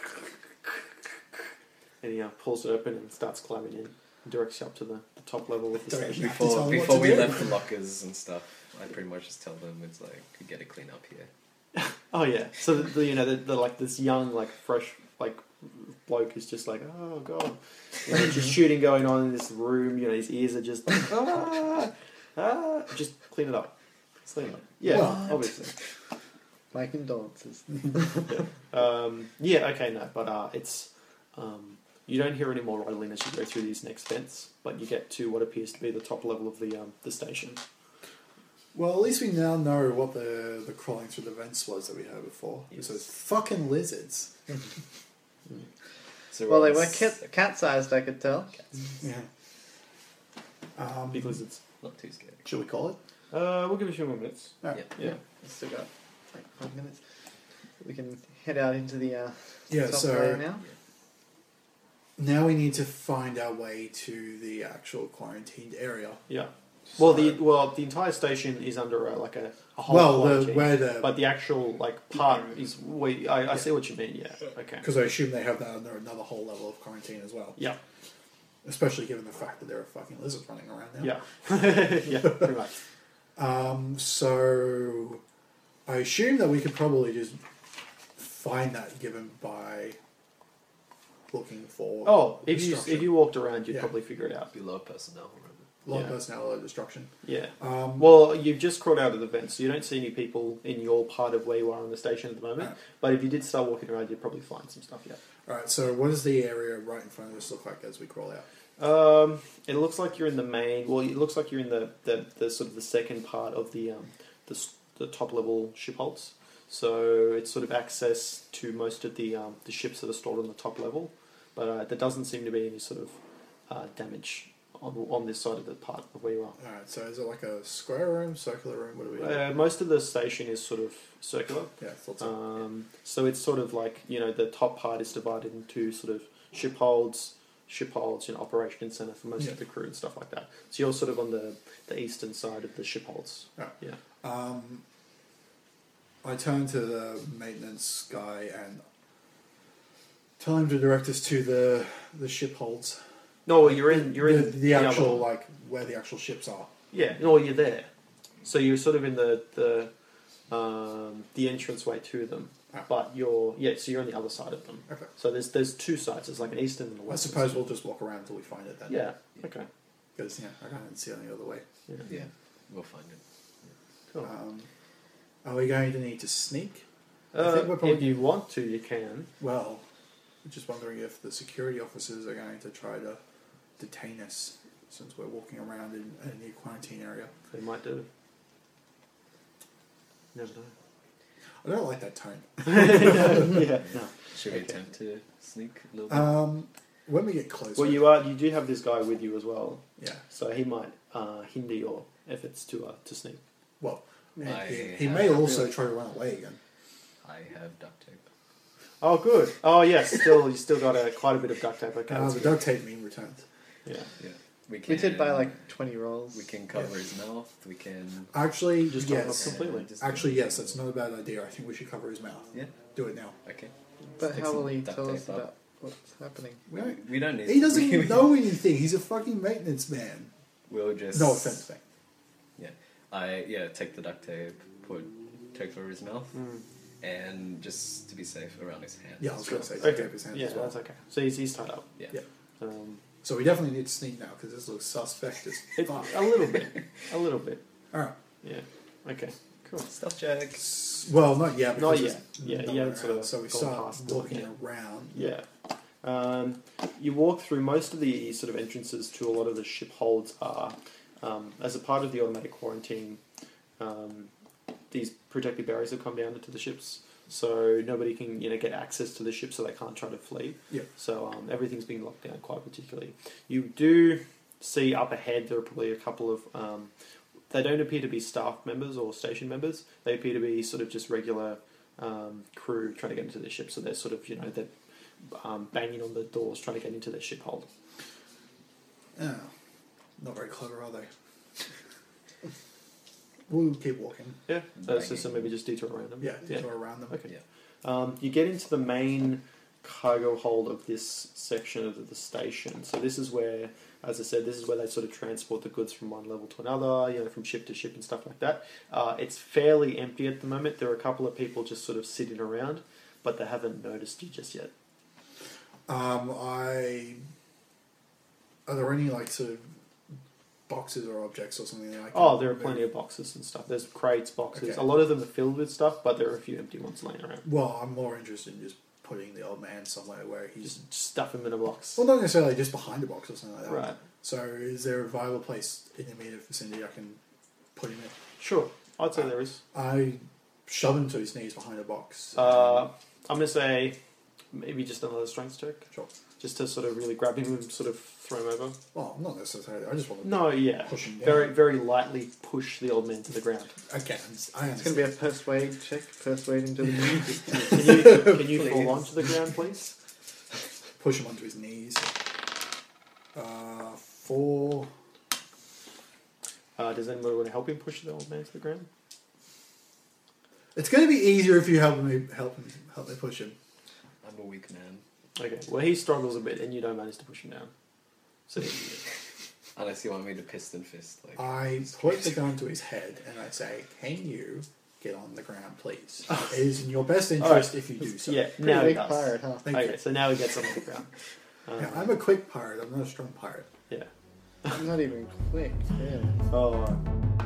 [SPEAKER 2] and he uh, pulls it open and starts climbing in. And directs you up to the, the top level with the
[SPEAKER 5] Don't
[SPEAKER 2] station.
[SPEAKER 5] you have to tell
[SPEAKER 4] Before,
[SPEAKER 5] him what
[SPEAKER 4] before
[SPEAKER 5] to
[SPEAKER 4] we
[SPEAKER 5] do?
[SPEAKER 4] left the lockers and stuff, I pretty much just tell them it's like, could get a clean up here.
[SPEAKER 2] Oh yeah. So the, the you know the, the like this young like fresh like bloke is just like, oh god, you know, just shooting going on in this room. You know his ears are just like, ah, ah. Just clean it up. Just clean it up. Yeah,
[SPEAKER 5] What?
[SPEAKER 2] obviously.
[SPEAKER 3] My condolences.
[SPEAKER 2] Um, yeah, okay, no, but uh, it's um, you don't hear any more rattling as you go through these next vents, but you get to what appears to be the top level of the um, the station.
[SPEAKER 5] Well, at least we now know what the, the crawling through the vents was that we heard before.
[SPEAKER 2] Yes.
[SPEAKER 5] So it's fucking lizards.
[SPEAKER 4] So
[SPEAKER 3] Well, they
[SPEAKER 4] we're
[SPEAKER 3] were
[SPEAKER 4] on
[SPEAKER 3] cat, cat-sized, I could tell.
[SPEAKER 5] Yeah. Um,
[SPEAKER 2] Big lizards.
[SPEAKER 4] Not too scary.
[SPEAKER 5] Should we call it?
[SPEAKER 2] Uh, we'll give it a few more minutes.
[SPEAKER 5] Alright.
[SPEAKER 2] Yeah.
[SPEAKER 3] We've still got like five minutes. We can head out into the uh,
[SPEAKER 5] Yeah,
[SPEAKER 3] top
[SPEAKER 5] so
[SPEAKER 3] layer now.
[SPEAKER 5] now we need to find our way to the actual quarantined area.
[SPEAKER 2] Yeah. Well,
[SPEAKER 5] So-
[SPEAKER 2] the well the entire station is under a, like a, a whole
[SPEAKER 5] well, the,
[SPEAKER 2] quarantine.
[SPEAKER 5] where the
[SPEAKER 2] But the actual like part is we. I, I see what you mean. Yeah. Okay.
[SPEAKER 5] because I assume they have that under another whole level of quarantine as well.
[SPEAKER 2] Yeah.
[SPEAKER 5] Especially given the fact that there are fucking lizards running around now.
[SPEAKER 2] Yeah. yeah. Pretty much.
[SPEAKER 5] Um, so I assume that we could probably just find that given by looking for.
[SPEAKER 2] Oh, if you
[SPEAKER 5] destruction.
[SPEAKER 2] if you walked around, you'd
[SPEAKER 5] Yeah.
[SPEAKER 2] probably figure it out.
[SPEAKER 4] Below personnel. Remember?
[SPEAKER 5] Low
[SPEAKER 2] yeah.
[SPEAKER 5] personnel or destruction.
[SPEAKER 2] Yeah.
[SPEAKER 5] Um,
[SPEAKER 2] Well, you've just crawled out of the vent, so you don't see any people in your part of where you are on the station at the moment.
[SPEAKER 5] Right.
[SPEAKER 2] But if you did start walking around, you'd probably find some stuff. Yeah.
[SPEAKER 5] all right. So what does the area right in front of us look like as we crawl out?
[SPEAKER 2] Um, it looks like you're in the main. Well, it looks like you're in the, the, the sort of the second part of the um the, s- the top level ship holds. So it's sort of access to most of the um, the ships that are stored on the top level, but uh, there doesn't seem to be any sort of uh, damage on on this side of the part of where you are.
[SPEAKER 5] All right. So is it like a square room, circular room? What do we?
[SPEAKER 2] Uh, most of the station is sort of circular.
[SPEAKER 5] yeah, thought so.
[SPEAKER 2] Um, so it's sort of like, you know, the top part is divided into sort of ship holds, ship holds, you know, operation center for most
[SPEAKER 5] Yeah.
[SPEAKER 2] of the crew and stuff like that. So you're sort of on the, the eastern side of the ship holds.
[SPEAKER 5] Right.
[SPEAKER 2] Yeah.
[SPEAKER 5] Um, I turn to the maintenance guy and tell him to direct us to the the ship holds.
[SPEAKER 2] No, well, you're in. You're
[SPEAKER 5] the,
[SPEAKER 2] in
[SPEAKER 5] the
[SPEAKER 2] other
[SPEAKER 5] actual
[SPEAKER 2] one.
[SPEAKER 5] like where the actual ships are.
[SPEAKER 2] Yeah. No, you're there. So you're sort of in the the um, the entranceway to them,
[SPEAKER 5] Ah.
[SPEAKER 2] but you're yeah. So you're on the other side of them.
[SPEAKER 5] Okay.
[SPEAKER 2] So there's there's two sides. There's like an eastern and a
[SPEAKER 5] I
[SPEAKER 2] western.
[SPEAKER 5] suppose
[SPEAKER 2] side.
[SPEAKER 5] we'll just walk around until we find it then.
[SPEAKER 2] Yeah. Okay.
[SPEAKER 5] Because yeah, I can't see any other way.
[SPEAKER 2] Yeah.
[SPEAKER 4] Yeah, we'll find it.
[SPEAKER 2] Cool.
[SPEAKER 5] Um, are we going to need to sneak? I
[SPEAKER 2] Uh,
[SPEAKER 5] think we're probably-
[SPEAKER 2] if you want to, you can.
[SPEAKER 5] Well, I'm just wondering if the security officers are going to try to detain us since we're walking around in a new quarantine area.
[SPEAKER 2] They might do. Never know.
[SPEAKER 5] I don't like that tone.
[SPEAKER 2] yeah. No.
[SPEAKER 4] Should we
[SPEAKER 2] Okay.
[SPEAKER 4] attempt to sneak a little bit?
[SPEAKER 5] Um, when we get closer,
[SPEAKER 2] Well, you are. You do have this guy with you as well,
[SPEAKER 5] yeah.
[SPEAKER 2] so he might uh, hinder your efforts to uh, to sneak.
[SPEAKER 5] Well,
[SPEAKER 4] I
[SPEAKER 5] he, he
[SPEAKER 4] have-
[SPEAKER 5] may also try to run away again.
[SPEAKER 4] I have duct tape.
[SPEAKER 2] Oh, good. Oh, yes. Still, you still got a quite a bit of duct tape. Okay.
[SPEAKER 5] Uh,
[SPEAKER 2] that's
[SPEAKER 5] the
[SPEAKER 2] good.
[SPEAKER 5] duct tape being returned.
[SPEAKER 2] Yeah.
[SPEAKER 4] Yeah, we can.
[SPEAKER 3] We did buy like twenty rolls.
[SPEAKER 4] We can cover his mouth. We can.
[SPEAKER 5] Actually,
[SPEAKER 2] Just tie it up
[SPEAKER 5] yes.
[SPEAKER 2] completely.
[SPEAKER 4] Just-
[SPEAKER 5] Actually, yes. That's not a bad idea. I think we should cover his mouth.
[SPEAKER 4] Yeah.
[SPEAKER 5] Do it now.
[SPEAKER 4] Okay.
[SPEAKER 3] But
[SPEAKER 4] Stick
[SPEAKER 3] how
[SPEAKER 4] some
[SPEAKER 3] will he
[SPEAKER 4] duct
[SPEAKER 3] tell
[SPEAKER 4] tape
[SPEAKER 3] us
[SPEAKER 4] up.
[SPEAKER 3] about what's happening?
[SPEAKER 5] We don't-
[SPEAKER 4] We don't need.
[SPEAKER 5] He doesn't
[SPEAKER 4] we-
[SPEAKER 5] know anything. He's a fucking maintenance man.
[SPEAKER 4] We'll just.
[SPEAKER 5] No offense, mate.
[SPEAKER 4] Yeah, I yeah take the duct tape, put tape over his mouth,
[SPEAKER 2] Mm.
[SPEAKER 4] and just to be safe around his hand.
[SPEAKER 5] Yeah, I was going to say
[SPEAKER 2] Okay.
[SPEAKER 5] duct tape his hands
[SPEAKER 2] Yeah,
[SPEAKER 5] as well.
[SPEAKER 2] that's okay. So he's, he's tied up.
[SPEAKER 4] Yeah.
[SPEAKER 5] Yeah.
[SPEAKER 2] Um,
[SPEAKER 5] So we definitely need to sneak now because this looks suspect as
[SPEAKER 2] it,
[SPEAKER 5] fuck.
[SPEAKER 2] a little bit. A little bit.
[SPEAKER 5] All right.
[SPEAKER 2] Yeah. Okay. Cool.
[SPEAKER 4] Stealth check.
[SPEAKER 5] S- Well, not yet.
[SPEAKER 2] Not
[SPEAKER 5] because
[SPEAKER 2] yet.
[SPEAKER 5] there's
[SPEAKER 2] Yeah,
[SPEAKER 5] no
[SPEAKER 2] you
[SPEAKER 5] one
[SPEAKER 2] haven't sort
[SPEAKER 5] around.
[SPEAKER 2] of
[SPEAKER 5] So we
[SPEAKER 2] gone
[SPEAKER 5] start
[SPEAKER 2] past it
[SPEAKER 5] walking
[SPEAKER 2] yet.
[SPEAKER 5] around.
[SPEAKER 2] Yeah. Um, you walk through most of the sort of entrances to a lot of the ship holds are, um, as a part of the automatic quarantine, um, these protective barriers have come down into the ships, so nobody can you know get access to the ship, so they can't try to flee.
[SPEAKER 5] Yeah.
[SPEAKER 2] So um, everything's been locked down quite particularly. You do see up ahead there are probably a couple of. Um, they don't appear to be staff members or station members. They appear to be sort of just regular um, crew trying to get into the ship. So they're sort of you know they're um, banging on the doors trying to get into their ship hold.
[SPEAKER 5] Oh, not very clever, are they? We'll keep walking.
[SPEAKER 2] Yeah. So, so, so
[SPEAKER 4] Banging.
[SPEAKER 2] maybe just detour around them.
[SPEAKER 5] Yeah, detour around them.
[SPEAKER 2] Okay.
[SPEAKER 4] Yeah.
[SPEAKER 2] Um, you get into the main cargo hold of this section of the station. So this is where, as I said, this is where they sort of transport the goods from one level to another, you know, from ship to ship and stuff like that. Uh, it's fairly empty at the moment. There are a couple of people just sort of sitting around, but they haven't noticed you just yet.
[SPEAKER 5] Um, I are there any like sort of boxes or objects or something that I can
[SPEAKER 2] Oh, there are
[SPEAKER 5] move?
[SPEAKER 2] plenty of boxes and stuff. There's crates, boxes.
[SPEAKER 5] Okay.
[SPEAKER 2] A lot of them are filled with stuff, but there are a few empty ones laying around.
[SPEAKER 5] Well, I'm more interested in just putting the old man somewhere where he's
[SPEAKER 2] Just stuff him in a box.
[SPEAKER 5] well, not necessarily just behind a box or something like that.
[SPEAKER 2] Right.
[SPEAKER 5] So, is there a viable place in the immediate vicinity I can put him in?
[SPEAKER 2] Sure. I'd say there is.
[SPEAKER 5] I shove him to his knees behind a box.
[SPEAKER 2] Uh, I'm going to say maybe just another strength check.
[SPEAKER 5] Sure.
[SPEAKER 2] Just to sort of really grab him and sort of throw him over.
[SPEAKER 5] Well, not necessarily. I just want to
[SPEAKER 2] No, yeah.
[SPEAKER 5] push him down.
[SPEAKER 2] Very, very lightly push the old man to the ground.
[SPEAKER 5] Okay, I
[SPEAKER 3] It's going to be a persuade check, persuading to the knees.
[SPEAKER 2] Can you, can you
[SPEAKER 4] Please.
[SPEAKER 2] fall onto the ground, please?
[SPEAKER 5] push him onto his knees. Uh, four.
[SPEAKER 2] Uh, does anybody want to help him push the old man to the ground?
[SPEAKER 5] It's going to be easier if you help me help him help me push him.
[SPEAKER 4] I'm a weak man.
[SPEAKER 2] Okay. Well, he struggles a bit, and you don't manage to push him down. So.
[SPEAKER 4] Unless you want me to piston fist, like
[SPEAKER 5] I put the gun to his head and I say, "Can you get on the ground, please? It is in your best interest
[SPEAKER 2] Right.
[SPEAKER 5] if you do so."
[SPEAKER 2] Yeah.
[SPEAKER 3] Pretty
[SPEAKER 2] Now he
[SPEAKER 3] big
[SPEAKER 2] does.
[SPEAKER 3] pirate, huh?
[SPEAKER 5] Thank
[SPEAKER 2] Okay.
[SPEAKER 5] you.
[SPEAKER 2] So now he gets on the ground. Um,
[SPEAKER 5] Yeah, I'm a quick pirate. I'm not a strong pirate.
[SPEAKER 2] yeah.
[SPEAKER 3] I'm not even quick. Yeah.
[SPEAKER 2] Oh.